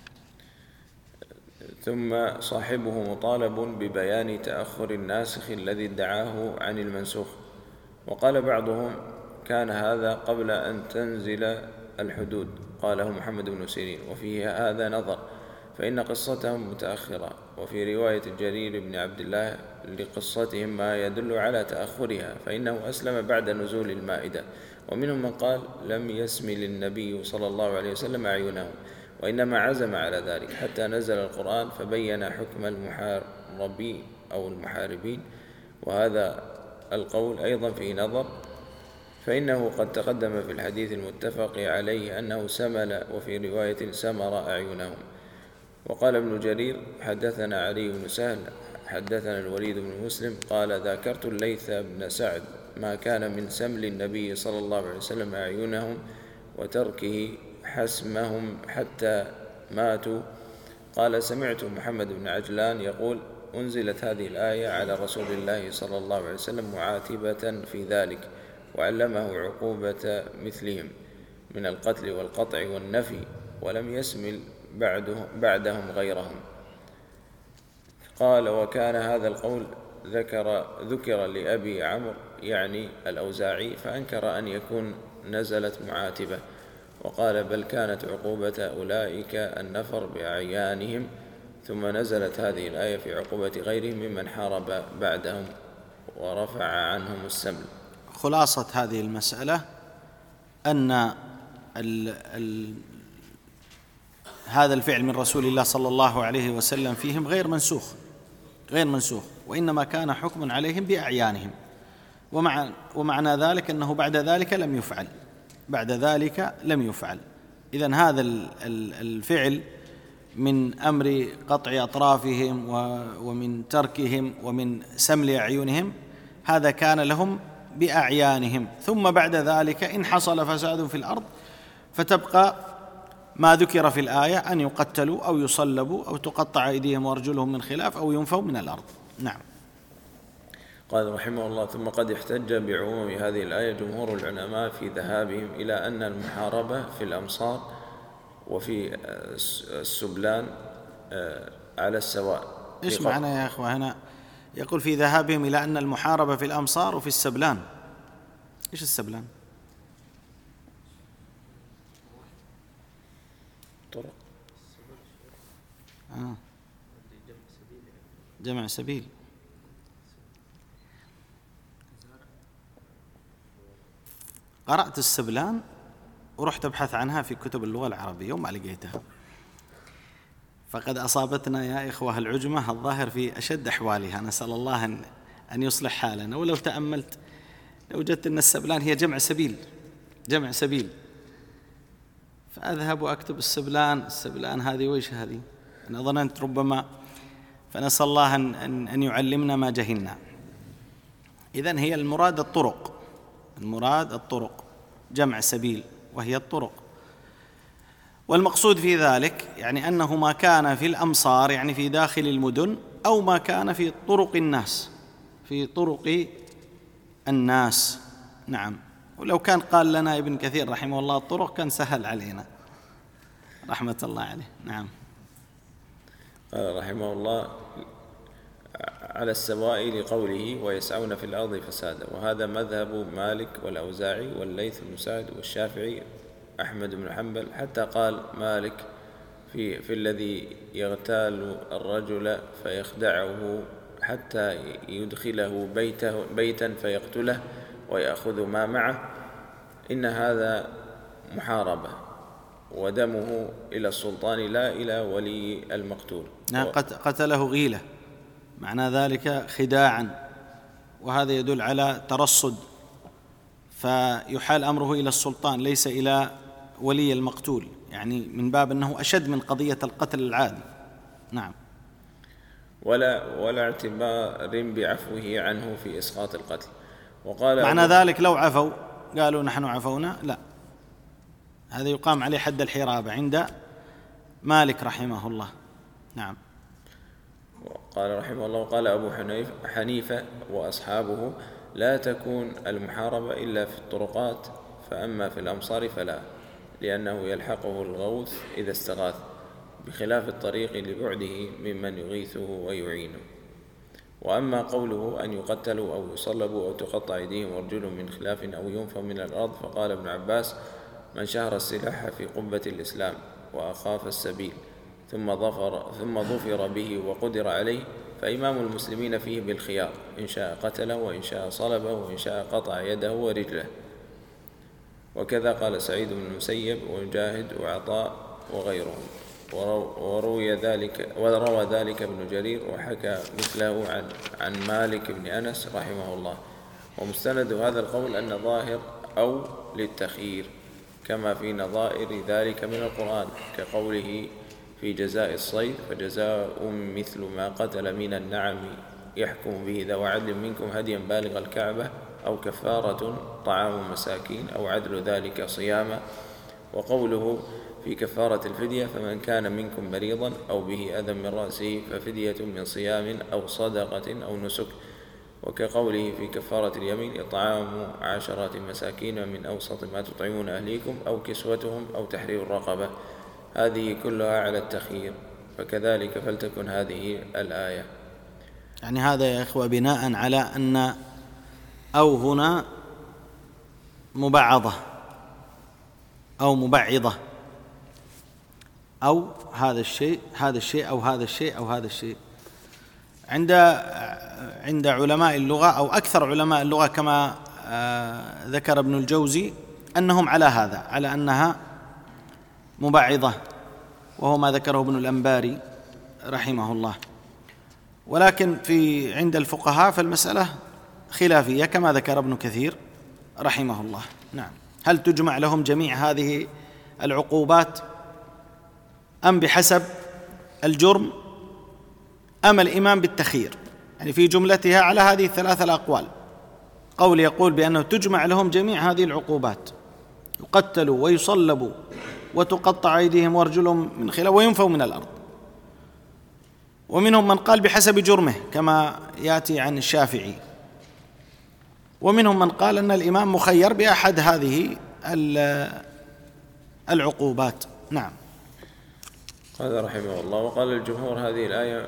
ثم صاحبه مطالب ببيان تأخر الناسخ الذي ادعاه عن المنسوخ. وقال بعضهم كان هذا قبل أن تنزل الحدود، قاله محمد بن سيرين، وفيه هذا نظر، فإن قصتهم متأخرة، وفي رواية جرير بن عبد الله لقصتهم ما يدل على تأخرها، فإنه أسلم بعد نزول المائدة. ومنهم من قال لم يسمل النبي صلى الله عليه وسلم أعينهم، وإنما عزم على ذلك حتى نزل القرآن فبين حكم المحاربين أو المحاربين، وهذا القول أيضا فيه نظر، فإنه قد تقدم في الحديث المتفق عليه أنه سمل، وفي رواية سمر أعينهم. وقال ابن جرير حدثنا علي بن سهل حدثنا الوليد بن مسلم قال ذاكرت الليث بن سعد ما كان من سمل النبي صلى الله عليه وسلم أعينهم وتركه حسمهم حتى ماتوا. قال سمعت محمد بن عجلان يقول أنزلت هذه الآية على رسول الله صلى الله عليه وسلم معاتبة في ذلك، وعلمه عقوبة مثلهم من القتل والقطع والنفي، ولم يسمل بعدهم غيرهم. قال وكان هذا القول ذكر ذكر لأبي عمرو يعني الأوزاعي، فأنكر أن يكون نزلت معاتبة، وقال بل كانت عقوبة أولئك النفر بأعيانهم، ثم نزلت هذه الآية في عقوبة غيرهم ممن حارب بعدهم ورفع عنهم السمل. خلاصة هذه المسألة أن ال ال هذا الفعل من رسول الله صلى الله عليه وسلم فيهم غير منسوخ غير منسوخ وإنما كان حكم عليهم بأعيانهم، ومع ومعنى ذلك أنه بعد ذلك لم يفعل بعد ذلك لم يفعل إذن هذا الفعل من أمر قطع أطرافهم ومن تركهم ومن سمل أعينهم هذا كان لهم بأعيانهم، ثم بعد ذلك إن حصل فساد في الأرض فتبقى ما ذكر في الآية أن يقتلوا أو يصلبوا أو تقطع أيديهم وأرجلهم من خلاف أو ينفوا من الأرض. نعم. قال رحمه الله ثم قد احتج بعموم هذه الآية جمهور العلماء في ذهابهم إلى أن المحاربة في الأمصار وفي السبلان على السواء. إيش معنى يا أخوة هنا؟ يقول في ذهابهم إلى أن المحاربة في الأمصار وفي السبلان. إيش السبلان؟ طرق. آه. جمع سبيل. قرأت السبلان ورحت أبحث عنها في كتب اللغة العربية وما لقيتها، فقد أصابتنا يا إخوة العجمة الظاهر في أشد أحوالها، نسأل الله أن, أن يصلح حالنا. ولو تأملت لوجدت أن السبلان هي جمع سبيل جمع سبيل فأذهب وأكتب السبلان السبلان هذه وإيش هذه؟ أنا ظننت ربما، فنسأل الله أن, أن, أن يعلمنا ما جهلنا. إذن هي المراد الطرق المراد الطرق جمع سبيل وهي الطرق، والمقصود في ذلك يعني أنه ما كان في الأمصار يعني في داخل المدن أو ما كان في طرق الناس في طرق الناس. نعم. ولو كان قال لنا ابن كثير رحمه الله الطرق كان سهل علينا رحمة الله عليه. نعم. قال رحمه الله على السواء لقوله ويسعون في الأرض فسادا، وهذا مذهب مالك والأوزاعي والليث بن سعد والشافعي أحمد بن حنبل، حتى قال مالك في, في الذي يغتال الرجل فيخدعه حتى يدخله بيته بيتا فيقتله ويأخذ ما معه، إن هذا محاربة ودمه إلى السلطان لا إلى ولي المقتول. قتله غيلة معنى ذلك خداعا، وهذا يدل على ترصد، فيحال أمره إلى السلطان ليس إلى ولي المقتول، يعني من باب أنه أشد من قضية القتل العادي. نعم. ولا ولا اعتبار بعفوه عنه في إسقاط القتل. وقال معنى ذلك لو عفوا قالوا نحن عفونا، لا، هذا يقام عليه حد الحرابة عند مالك رحمه الله. نعم. قال رحمه الله: قال أبو حنيفة وأصحابه: لا تكون المحاربة إلا في الطرقات، فأما في الأمصار فلا، لأنه يلحقه الغوث إذا استغاث، بخلاف الطريق لبعده ممن يغيثه ويعينه. وأما قوله أن يقتلوا أو يصلبوا أو تقطع أيديهم وأرجلهم من خلاف أو ينفوا من الأرض، فقال ابن عباس: من شهر السلاح في قبة الإسلام وأخاف السبيل ثم ظفر, ثم ظفر به وقدر عليه، فإمام المسلمين فيه بالخيار، إن شاء قتله وإن شاء صلبه وإن شاء قطع يده ورجله. وكذا قال سعيد بن المسيب ومجاهد وعطاء وغيرهم. وروي ذلك وروى ذلك ابن جرير وحكى مثله عن عن مالك بن أنس رحمه الله. ومستند هذا القول أن ظاهر أو للتخيير، كما في نظائر ذلك من القرآن، كقوله في جزاء الصيد: فجزاء مثل ما قتل من النعم يحكم به ذو عدل منكم هديا بالغ الكعبة، أو كفارة طعام مساكين، أو عدل ذلك صياما. وقوله في كفارة الفدية: فمن كان منكم مريضا أو به أذى من رأسه ففدية من صيام أو صدقة أو نسك. وكقوله في كفارة اليمين: إطعام عشرة مساكين من أوسط ما تطعمون أهليكم، أو كسوتهم، أو تحرير الرقبة. هذه كلها على التخيير، فكذلك فلتكن هذه الآية. يعني هذا يا إخوة بناء على أن أو هنا مبعضة أو مبعضة، أو هذا الشيء هذا الشيء أو هذا الشيء أو هذا الشيء. عند عند علماء اللغة أو أكثر علماء اللغة كما ذكر ابن الجوزي أنهم على هذا، على أنها مبعضة، وهو ما ذكره ابن الأنباري رحمه الله. ولكن في عند الفقهاء فالمسألة خلافية كما ذكر ابن كثير رحمه الله. نعم. هل تجمع لهم جميع هذه العقوبات أم بحسب الجرم أم الإمام بالتخيير؟ يعني في جملتها على هذه الثلاثة الأقوال. قول يقول بأنه تجمع لهم جميع هذه العقوبات، يقتلوا ويصلبوا وتقطع أيديهم وأرجلهم من خلاف وينفوا من الأرض. ومنهم من قال بحسب جرمه كما يأتي عن الشافعي، ومنهم من قال أن الإمام مخير بأحد هذه العقوبات. نعم. قال رحمه الله: وقال الجمهور هذه الآية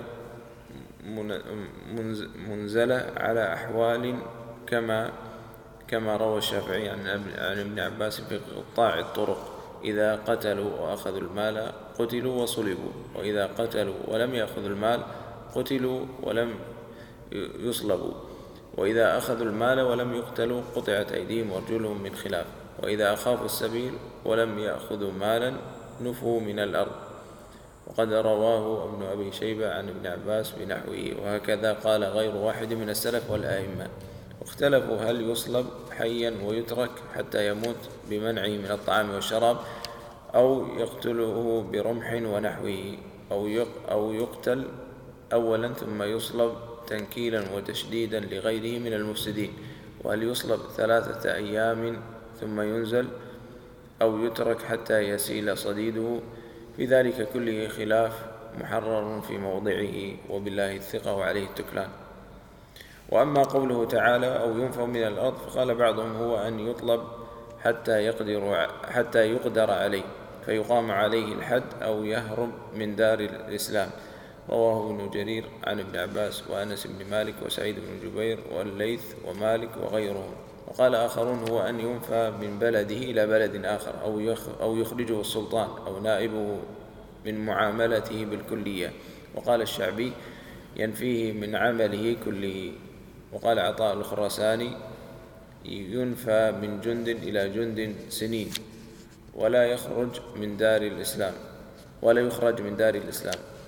منزلة على أحوال كما كما روى الشافعي عن ابن عباس في قطاع الطرق: إذا قتلوا وأخذوا المال قتلوا وصلبوا، وإذا قتلوا ولم يأخذوا المال قتلوا ولم يصلبوا، وإذا أخذوا المال ولم يقتلوا قطعت أيديهم وأرجلهم من خلاف، وإذا أخافوا السبيل ولم يأخذوا مالا نفوا من الأرض. وقد رواه ابن أبي شيبة عن ابن عباس بنحوه، وهكذا قال غير واحد من السلف والآئمة. واختلفوا هل يصلب حيا ويترك حتى يموت بمنعه من الطعام والشراب، أو يقتله برمح ونحوه، أو يقتل أولا ثم يصلب تنكيلا وتشديدا لغيره من المفسدين، وهل يصلب ثلاثة أيام ثم ينزل، أو يترك حتى يسيل صديده. في ذلك كله خلاف محرر في موضعه، وبالله الثقة وعليه التكلان. وأما قوله تعالى: أو ينفوا من الأرض، فقال بعضهم هو أن يطلب حتى يقدر, حتى يقدر عليه فيقام عليه الحد، أو يهرب من دار الإسلام. رواه ابن جرير عن ابن عباس وأنس بن مالك وسعيد بن جبير والليث ومالك وغيرهم. وقال آخرون هو أن ينفى من بلده إلى بلد آخر، أو يخرجه السلطان أو نائبه من معاملته بالكلية. وقال الشعبي: ينفيه من عمله كله. وقال عطاء الخراساني: ينفى من جند إلى جند سنين، ولا يخرج من دار الإسلام ولا يخرج من دار الإسلام.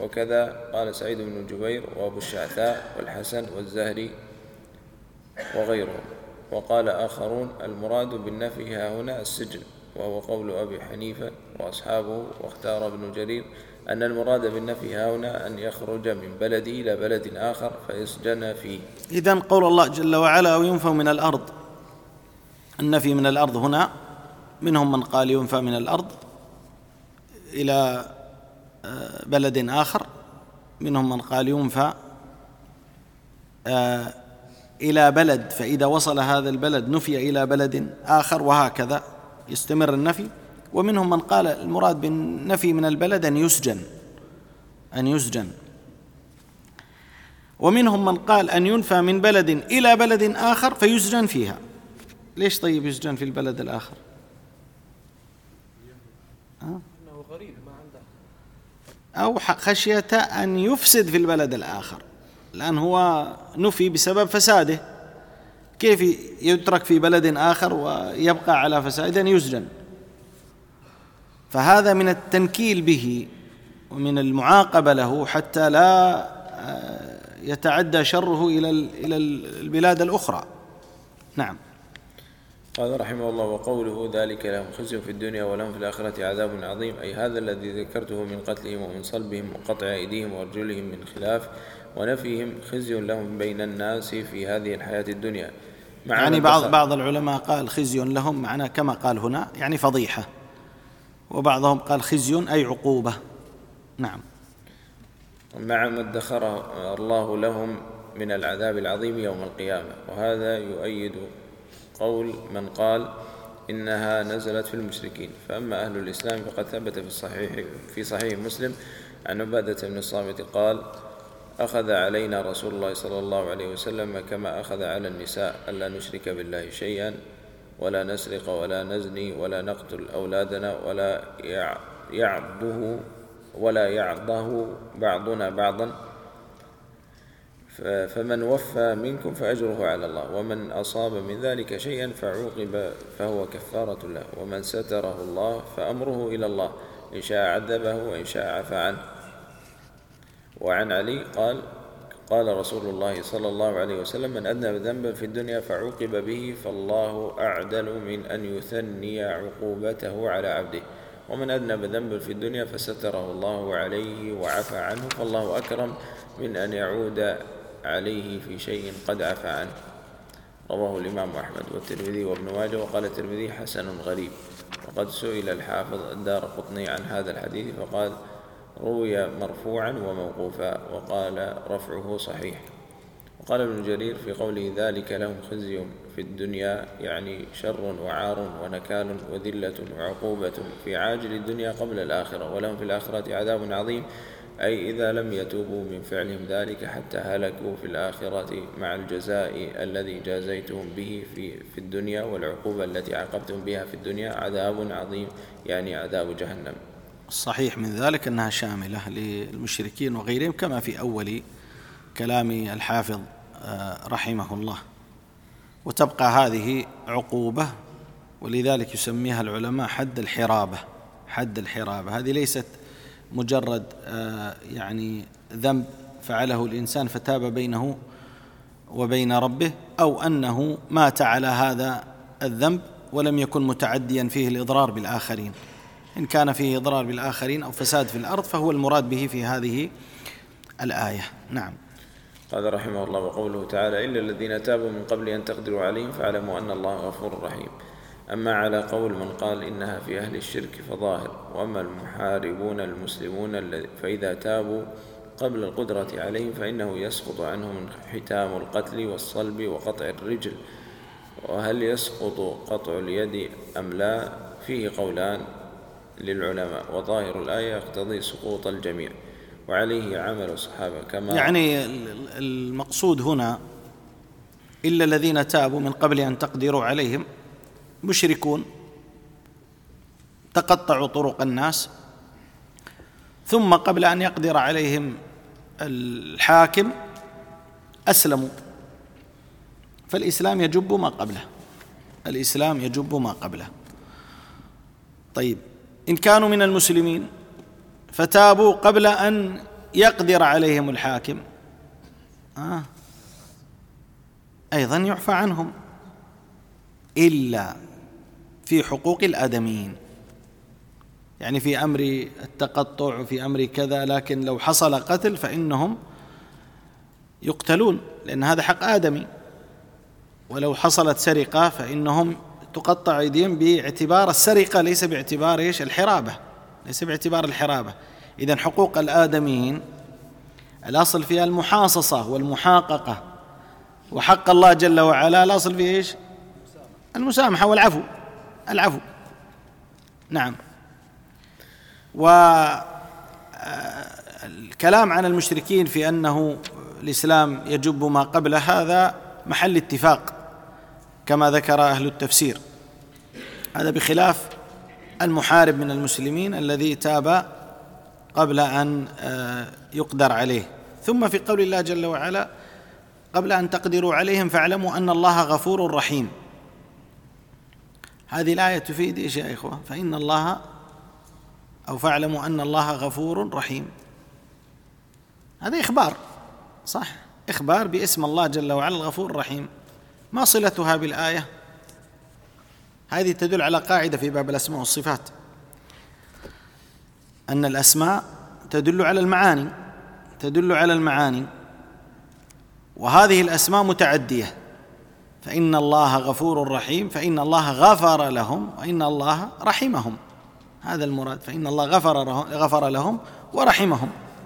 وكذا قال سعيد بن جبير وأبو الشعثاء والحسن والزهري وغيرهم. وقال آخرون المراد بالنفي ها هنا السجن، وهو قول أبي حنيفة وأصحابه. واختار ابن جرير أن المراد بالنفي ها هنا أن يخرج من بلد إلى بلد آخر فيسجن فيه. إذن قول الله جل وعلا أو ينفى من الأرض، النفي من الأرض هنا منهم من قال ينفى من الأرض إلى بلد آخر، منهم من قال ينفى إلى بلد فإذا وصل هذا البلد نفي إلى بلد آخر، وهكذا يستمر النفي. ومنهم من قال المراد بالنفي من البلد أن يسجن أن يسجن ومنهم من قال أن ينفى من بلد إلى بلد آخر فيسجن فيها. ليش طيب يسجن في البلد الآخر؟ أه؟ أو خشية أن يفسد في البلد الآخر، لأن هو نفي بسبب فساده، كيف يترك في بلد آخر ويبقى على فساده؟ يسجن. فهذا من التنكيل به ومن المعاقبة له حتى لا يتعدى شره إلى إلى البلاد الأخرى. نعم. قال رحمه الله وقوله ذلك لهم خزي في الدنيا ولهم في الآخرة عذاب عظيم، أي هذا الذي ذكرته من قتلهم ومن صلبهم وقطع أيديهم وأرجلهم من خلاف ونفيهم خزي لهم بين الناس في هذه الحياة الدنيا. يعني بعض بعض العلماء قال خزي لهم معناه كما قال هنا يعني فضيحة، وبعضهم قال خزي أي عقوبة. نعم. مع ما ادخره الله لهم من العذاب العظيم يوم القيامة. وهذا يؤيد قول من قال إنها نزلت في المشركين. فأما أهل الإسلام فقد ثبت في الصحيح في صحيح مسلم عن عبادة بن الصامت قال أخذ علينا رسول الله صلى الله عليه وسلم كما أخذ على النساء ألا نشرك بالله شيئا ولا نسرق ولا نزني ولا نقتل أولادنا ولا يعضه ولا يعضه بعضنا بعضا، فمن وفى منكم فأجره على الله، ومن أصاب من ذلك شيئا فعوقب فهو كفارة له، ومن ستره الله فأمره إلى الله إن شاء عذبه وإن شاء عفى عنه. وعن علي قال قال رسول الله صلى الله عليه وسلم من أذنب ذنبا في الدنيا فعوقب به فالله أعدل من أن يثني عقوبته على عبده، ومن أذنب ذنبا في الدنيا فستره الله عليه وعفى عنه فالله أكرم من أن يعود عليه في شيء قد عفى عنه. رواه الإمام أحمد والترمذي وابن ماجه. وقال الترمذي حسن غريب. وقد سئل الحافظ الدارقطني عن هذا الحديث فقال روي مرفوعا وموقوفا، وقال رفعه صحيح. وقال ابن جرير في قوله ذلك لهم خزي في الدنيا يعني شر وعار ونكال وذلة وعقوبة في عاجل الدنيا قبل الآخرة، ولهم في الآخرة عذاب عظيم، أي إذا لم يتوبوا من فعلهم ذلك حتى هلكوا في الآخرة مع الجزاء الذي جازيتهم به في, في الدنيا والعقوبة التي عاقبتم بها في الدنيا عذاب عظيم يعني عذاب جهنم. الصحيح من ذلك أنها شاملة للمشركين وغيرهم كما في أول كلام الحافظ رحمه الله. وتبقى هذه عقوبة، ولذلك يسميها العلماء حد الحرابة. حد الحرابة هذه ليست مجرد يعني ذنب فعله الإنسان فتاب بينه وبين ربه، أو أنه مات على هذا الذنب ولم يكن متعديا فيه الإضرار بالآخرين. إن كان فيه إضرار بالآخرين أو فساد في الأرض فهو المراد به في هذه الآية. نعم. قال رحمه الله وقوله تعالى إلا الذين تابوا من قبل أن تقدروا عليهم فاعلموا أن الله غفور رحيم. أما على قول من قال إنها في أهل الشرك فظاهر، وأما المحاربون المسلمون فإذا تابوا قبل القدرة عليهم فإنه يسقط عنهم حتام القتل والصلب وقطع الرجل. وهل يسقط قطع اليد أم لا فيه قولان للعلماء، وظاهر الآية يقتضي سقوط الجميع وعليه عمل الصحابة كما يعني المقصود هنا إلا الذين تابوا من قبل أن تقدروا عليهم مشركون تقطعوا طرق الناس، ثم قبل أن يقدر عليهم الحاكم أسلموا، فالإسلام يجب ما قبله. الإسلام يجب ما قبله. طيب إن كانوا من المسلمين فتابوا قبل أن يقدر عليهم الحاكم آه أيضا يعفى عنهم، إلا في حقوق الآدميين، يعني في أمر التقطع وفي أمر كذا، لكن لو حصل قتل فإنهم يقتلون لأن هذا حق آدمي. ولو حصلت سرقة فإنهم تقطع أيديهم باعتبار السرقة، ليس باعتبار إيش الحرابة، ليس باعتبار الحرابة. إذن حقوق الآدميين الأصل فيها المحاصصة والمحاققة، وحق الله جل وعلا الأصل فيه إيش؟ المسامحة والعفو، العفو. نعم. والكلام عن المشركين في أنه الإسلام يجب ما قبل هذا محل اتفاق كما ذكر أهل التفسير، هذا بخلاف المحارب من المسلمين الذي تاب قبل أن يقدر عليه. ثم في قول الله جل وعلا قبل أن تقدروا عليهم فاعلموا أن الله غفور رحيم، هذه الآية تفيد إيش يا إخوة؟ فإن الله أو فاعلموا أن الله غفور رحيم، هذا إخبار، صح، إخبار باسم الله جل وعلا الغفور الرحيم. ما صلتها بالآية؟ هذه تدل على قاعدة في باب الأسماء والصفات، أن الأسماء تدل على المعاني، تدل على المعاني، وهذه الأسماء متعدية، فإن الله غفور رحيم، فإن الله غفر لهم وإن الله رحمهم، هذا المراد، فإن الله غفر غفر لهم ورحمهم.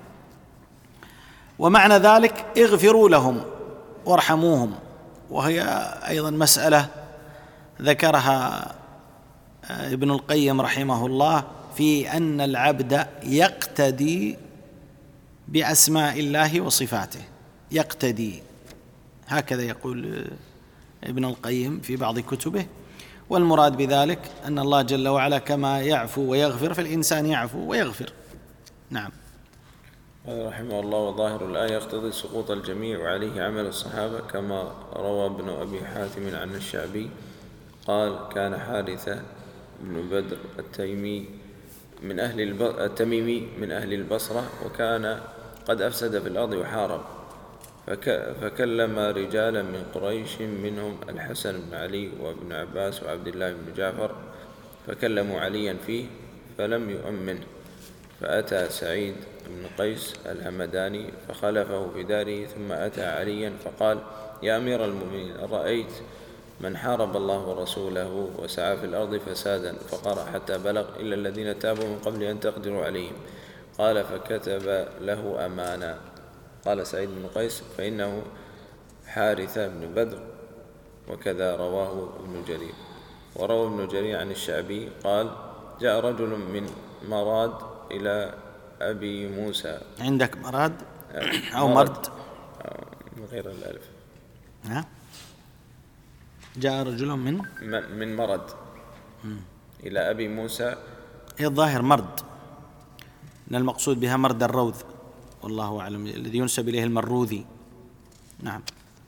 ومعنى ذلك اغفروا لهم وارحموهم، وهي أيضا مسألة ذكرها ابن القيم رحمه الله في أن العبد يقتدي بأسماء الله وصفاته، يقتدي، هكذا يقول ابن القيم في بعض كتبه. والمراد بذلك أن الله جل وعلا كما يعفو ويغفر فالإنسان يعفو ويغفر. نعم. قال رحمه الله وظاهر الآية يقتضي سقوط الجميع وعليه عمل الصحابة، كما روى ابن أبي حاتم عن الشعبي قال كان حارثة بن بدر التيمي من أهل الب... التميمي من أهل البصرة، وكان قد أفسد في الأرض وحارب، فك... فكلم رجالا من قريش منهم الحسن بن علي وابن عباس وعبد الله بن جعفر، فكلموا عليا فيه فلم يؤمنه، فأتى سعيد بن قيس الهمداني فخلفه في داره، ثم أتى عليا فقال يا أمير المؤمنين أرأيت من حارب الله ورسوله وسعى في الأرض فسادا، فقرأ حتى بلغ إلا الذين تابوا من قبل أن تقدروا عليهم، قال فكتب له أمانا. قال سعيد بن قيس فإنه حارثة بن بدر، وكذا رواه ابن جرير. وروى ابن جرير عن الشعبي قال جاء رجل من مراد إلى أبي موسى. عندك مراد أو مرد من غير الألف؟ ها؟ جاء رجل من من مرد إلى أبي موسى، هي الظاهر مرد، إن المقصود بها مرد الروذ، والله أعلم، الذي ينسب إليه المروذي. نعم.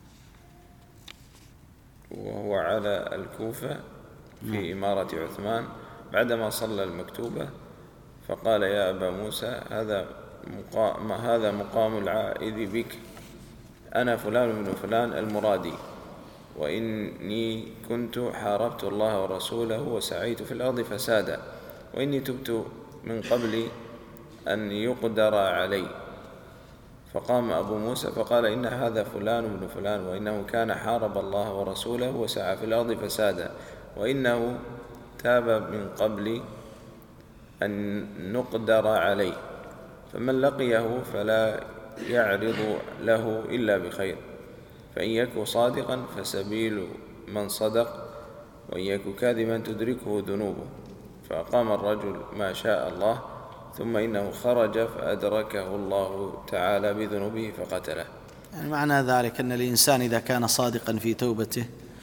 وهو على الكوفة في إمارة عثمان بعدما صلى المكتوبة، فقال يا أبا موسى هذا مقام, هذا مقام العائد بك، أنا فلان بن فلان المرادي، وإني كنت حاربت الله ورسوله وسعيت في الأرض فسادا، وإني تبت من قبل أن يقدر علي. فقام أبو موسى فقال إن هذا فلان بن فلان، وإنه كان حارب الله ورسوله وسعى في الأرض فسادا، وإنه تاب من قبل أن نقدر عليه، فمن لقيه فلا يعرض له إلا بخير، فإن يك صادقا فسبيل من صدق، وإن يك كاذبا تدركه ذنوبه. فأقام الرجل ما شاء الله، ثم إنه خرج فأدركه الله تعالى بذنوبه فقتله. يعني معنى ذلك أن الإنسان إذا كان صادقا في توبته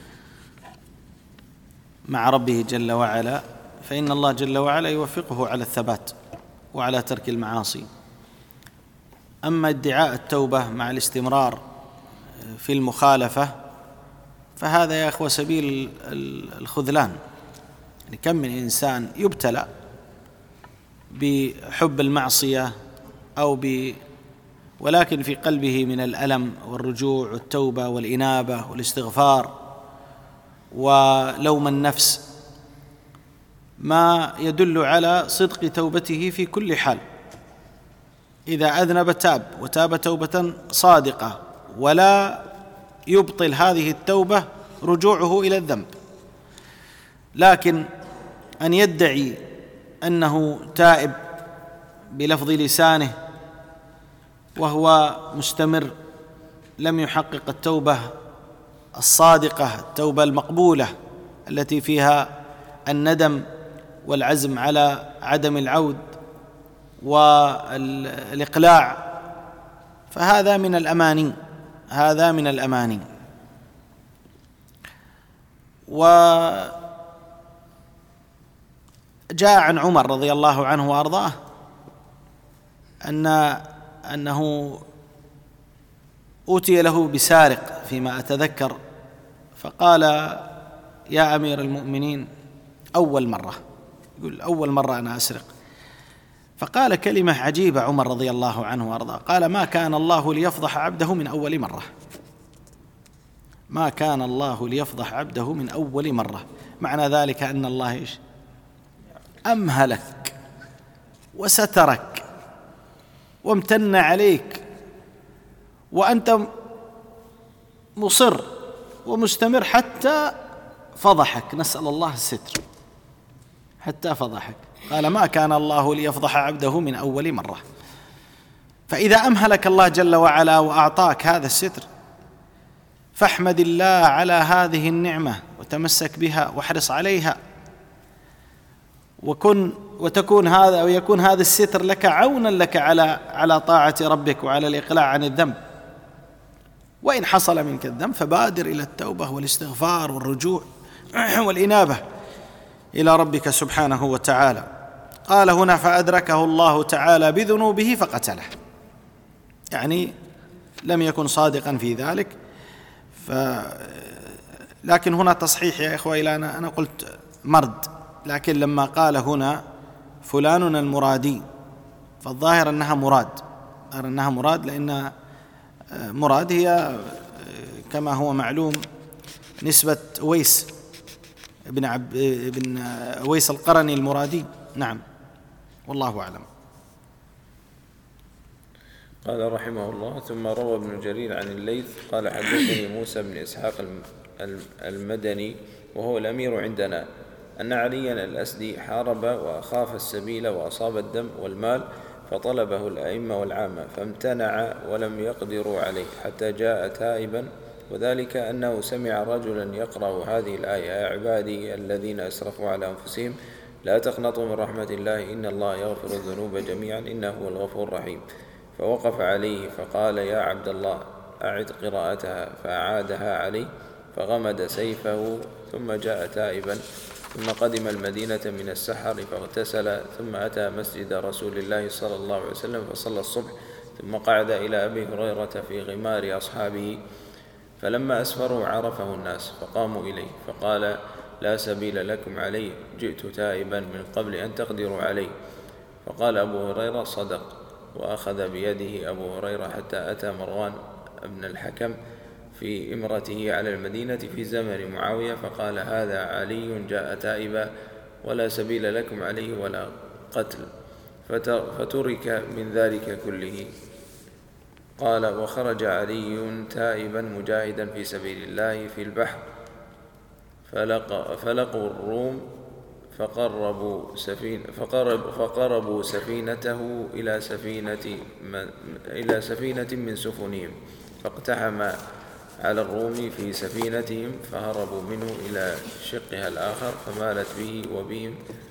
مع ربه جل وعلا فإن الله جل وعلا يوفقه على الثبات وعلى ترك المعاصي. أما ادعاء التوبة مع الاستمرار في المخالفة فهذا يا أخوة سبيل الخذلان. يعني كم من إنسان يبتلى بحب المعصية أو ولكن في قلبه من الألم والرجوع والتوبة والإنابة والاستغفار ولوم النفس ما يدل على صدق توبته في كل حال. إذا أذنب تاب وتاب توبة صادقة، ولا يبطل هذه التوبة رجوعه إلى الذنب. لكن أن يدعي أنه تائب بلفظ لسانه وهو مستمر لم يحقق التوبة الصادقة، التوبة المقبولة التي فيها الندم والعزم على عدم العود والإقلاع، فهذا من الأماني، هذا من الأماني. وجاء عن عمر رضي الله عنه وأرضاه أن أنه أوتي له بسارق فيما أتذكر، فقال: يا أمير المؤمنين، أول مرة، يقول أول مرة أنا أسرق. فقال كلمة عجيبة عمر رضي الله عنه وأرضاه، قال: ما كان الله ليفضح عبده من أول مرة. ما كان الله ليفضح عبده من أول مرة. معنى ذلك أن الله إيش؟ أمهلك وسترك وامتن عليك، وأنت مصر ومستمر حتى فضحك، نسأل الله الستر، حتى فضحك. قال: ما كان الله ليفضح عبده من أول مرة. فإذا أمهلك الله جل وعلا وأعطاك هذا الستر فاحمد الله على هذه النعمة وتمسك بها واحرص عليها، وكن وتكون هذا ويكون هذا الستر لك عونا لك على على طاعة ربك وعلى الإقلاع عن الذنب. وإن حصل منك الذنب فبادر إلى التوبة والاستغفار والرجوع والإنابة إلى ربك سبحانه وتعالى. قال هنا: فأدركه الله تعالى بذنوبه فقتله، يعني لم يكن صادقا في ذلك. ف... لكن هنا تصحيح يا إخوة، إلى أنا, أنا قلت مرد، لكن لما قال هنا فلان المرادي فالظاهر أنها مراد، أنها مراد لأن مراد هي كما هو معلوم نسبة أويس بن عب بن أويس القرني المرادي. نعم، والله أعلم. قال رحمه الله: ثم روى ابن جرير عن الليث قال: حدثني موسى بن إسحاق المدني وهو الأمير عندنا أن عليا الأسدي حارب وأخاف السبيل وأصاب الدم والمال، فطلبه الأئمة والعامة فامتنع ولم يقدروا عليه حتى جاء تائبا، وذلك أنه سمع رجلا يقرأ هذه الآية: يا عبادي الذين أسرفوا على أنفسهم لا تقنطوا من رحمة الله إن الله يغفر الذنوب جميعا إنه هو الغفور الرحيم. فوقف عليه فقال: يا عبد الله أعد قراءتها، فأعادها عليه فغمد سيفه، ثم جاء تائبا، ثم قدم المدينة من السحر فاغتسل، ثم أتى مسجد رسول الله صلى الله عليه وسلم فصلى الصبح، ثم قعد إلى أبي هريرة في غمار أصحابه، فلما أسفروا عرفه الناس فقاموا إليه فقال: لا سبيل لكم عليه، جئت تائبا من قبل أن تقدروا عليه. فقال أبو هريرة: صدق. وأخذ بيده أبو هريرة حتى أتى مروان بن الحكم في إمرته على المدينة في زمن معاوية، فقال: هذا علي جاء تائبا ولا سبيل لكم عليه ولا قتل، فترك من ذلك كله. قال: وخرج علي تائبا مجاهدا في سبيل الله في البحر، فلق فلقوا الروم فقربوا, سفين فقرب فقربوا سفينته إلى سفينة من, إلى سفينة من سفنهم، فاقتحم على الروم في سفينتهم فهربوا منه إلى شقها الآخر، فمالت به وبهم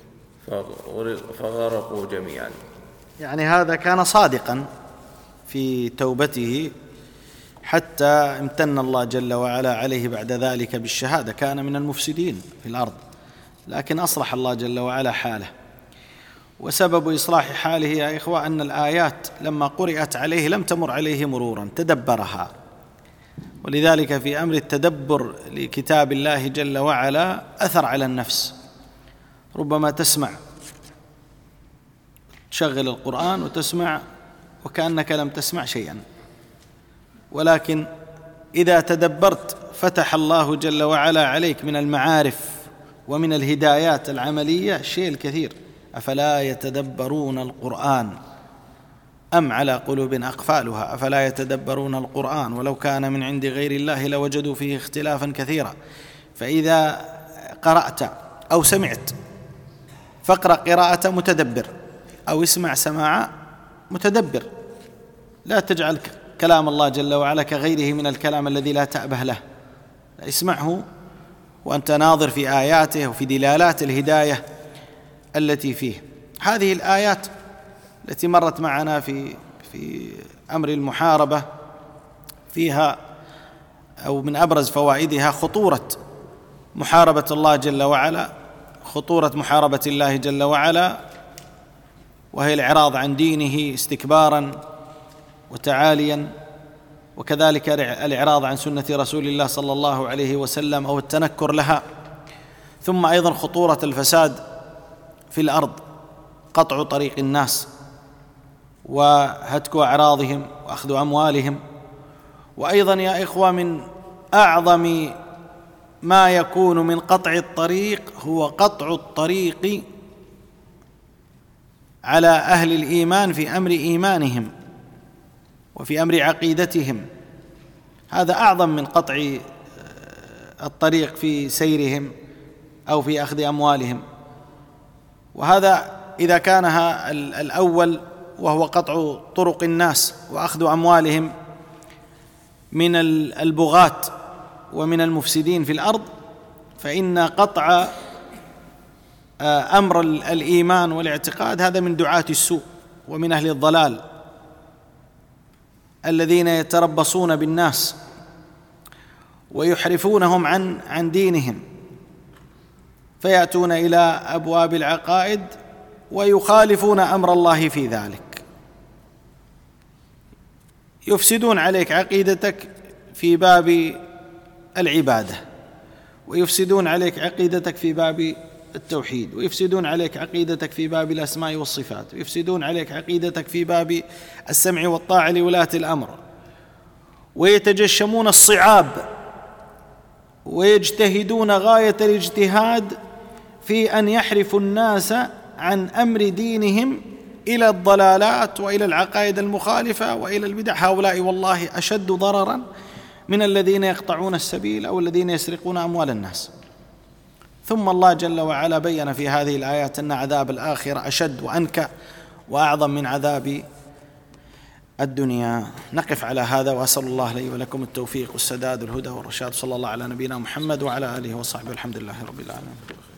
فغرقوا جميعا. يعني هذا كان صادقا في توبته حتى امتن الله جل وعلا عليه بعد ذلك بالشهادة. كان من المفسدين في الأرض، لكن أصلح الله جل وعلا حاله. وسبب إصلاح حاله يا إخوة أن الآيات لما قرأت عليه لم تمر عليه مرورا، تدبرها. ولذلك في أمر التدبر لكتاب الله جل وعلا أثر على النفس. ربما تسمع تشغل القرآن وتسمع وكأنك لم تسمع شيئا. ولكن إذا تدبرت فتح الله جل وعلا عليك من المعارف ومن الهدايات العملية شيء الكثير. أفلا يتدبرون القرآن أم على قلوب أقفالها أفلا يتدبرون القرآن ولو كان من عند غير الله لوجدوا فيه اختلافا كثيرا. فإذا قرأت أو سمعت فاقرأ قراءة متدبر أو اسمع سماع متدبر. لا تجعل كلام الله جل وعلا كغيره من الكلام الذي لا تأبه له، اسمعه وأنت ناظر في آياته وفي دلالات الهداية التي فيه. هذه الآيات التي مرت معنا في في أمر المحاربة فيها أو من أبرز فوائدها خطورة محاربة الله جل وعلا، خطورة محاربة الله جل وعلا، وهي الإعراض عن دينه استكبارا وتعاليا، وكذلك الإعراض عن سنة رسول الله صلى الله عليه وسلم أو التنكر لها. ثم أيضا خطورة الفساد في الأرض، قطع طريق الناس وهتك أعراضهم وأخذ أموالهم. وأيضا يا إخوة من أعظم ما يكون من قطع الطريق هو قطع الطريق على أهل الإيمان في أمر إيمانهم وفي أمر عقيدتهم. هذا أعظم من قطع الطريق في سيرهم أو في أخذ أموالهم. وهذا إذا كان الأول وهو قطع طرق الناس وأخذ أموالهم من البغاة ومن المفسدين في الأرض، فإن قطع أمر الإيمان والاعتقاد هذا من دعاة السوء ومن أهل الضلال الذين يتربصون بالناس ويحرفونهم عن عن دينهم، فيأتون إلى أبواب العقائد ويخالفون أمر الله في ذلك، يفسدون عليك عقيدتك في باب العبادة، ويفسدون عليك عقيدتك في باب التوحيد، ويفسدون عليك عقيدتك في باب الأسماء والصفات، ويفسدون عليك عقيدتك في باب السمع والطاعة لولاة الأمر، ويتجشمون الصعاب ويجتهدون غاية الاجتهاد في أن يحرفوا الناس عن أمر دينهم إلى الضلالات وإلى العقائد المخالفة وإلى البدع. هؤلاء والله أشد ضررا من الذين يقطعون السبيل أو الذين يسرقون أموال الناس. ثم الله جل وعلا بيّن في هذه الآيات أن عذاب الآخرة أشد وأنكى وأعظم من عذاب الدنيا. نقف على هذا، وأسأل الله لي ولكم التوفيق والسداد والهدى والرشاد. صلى الله على نبينا محمد وعلى آله وصحبه، الحمد لله رب العالمين.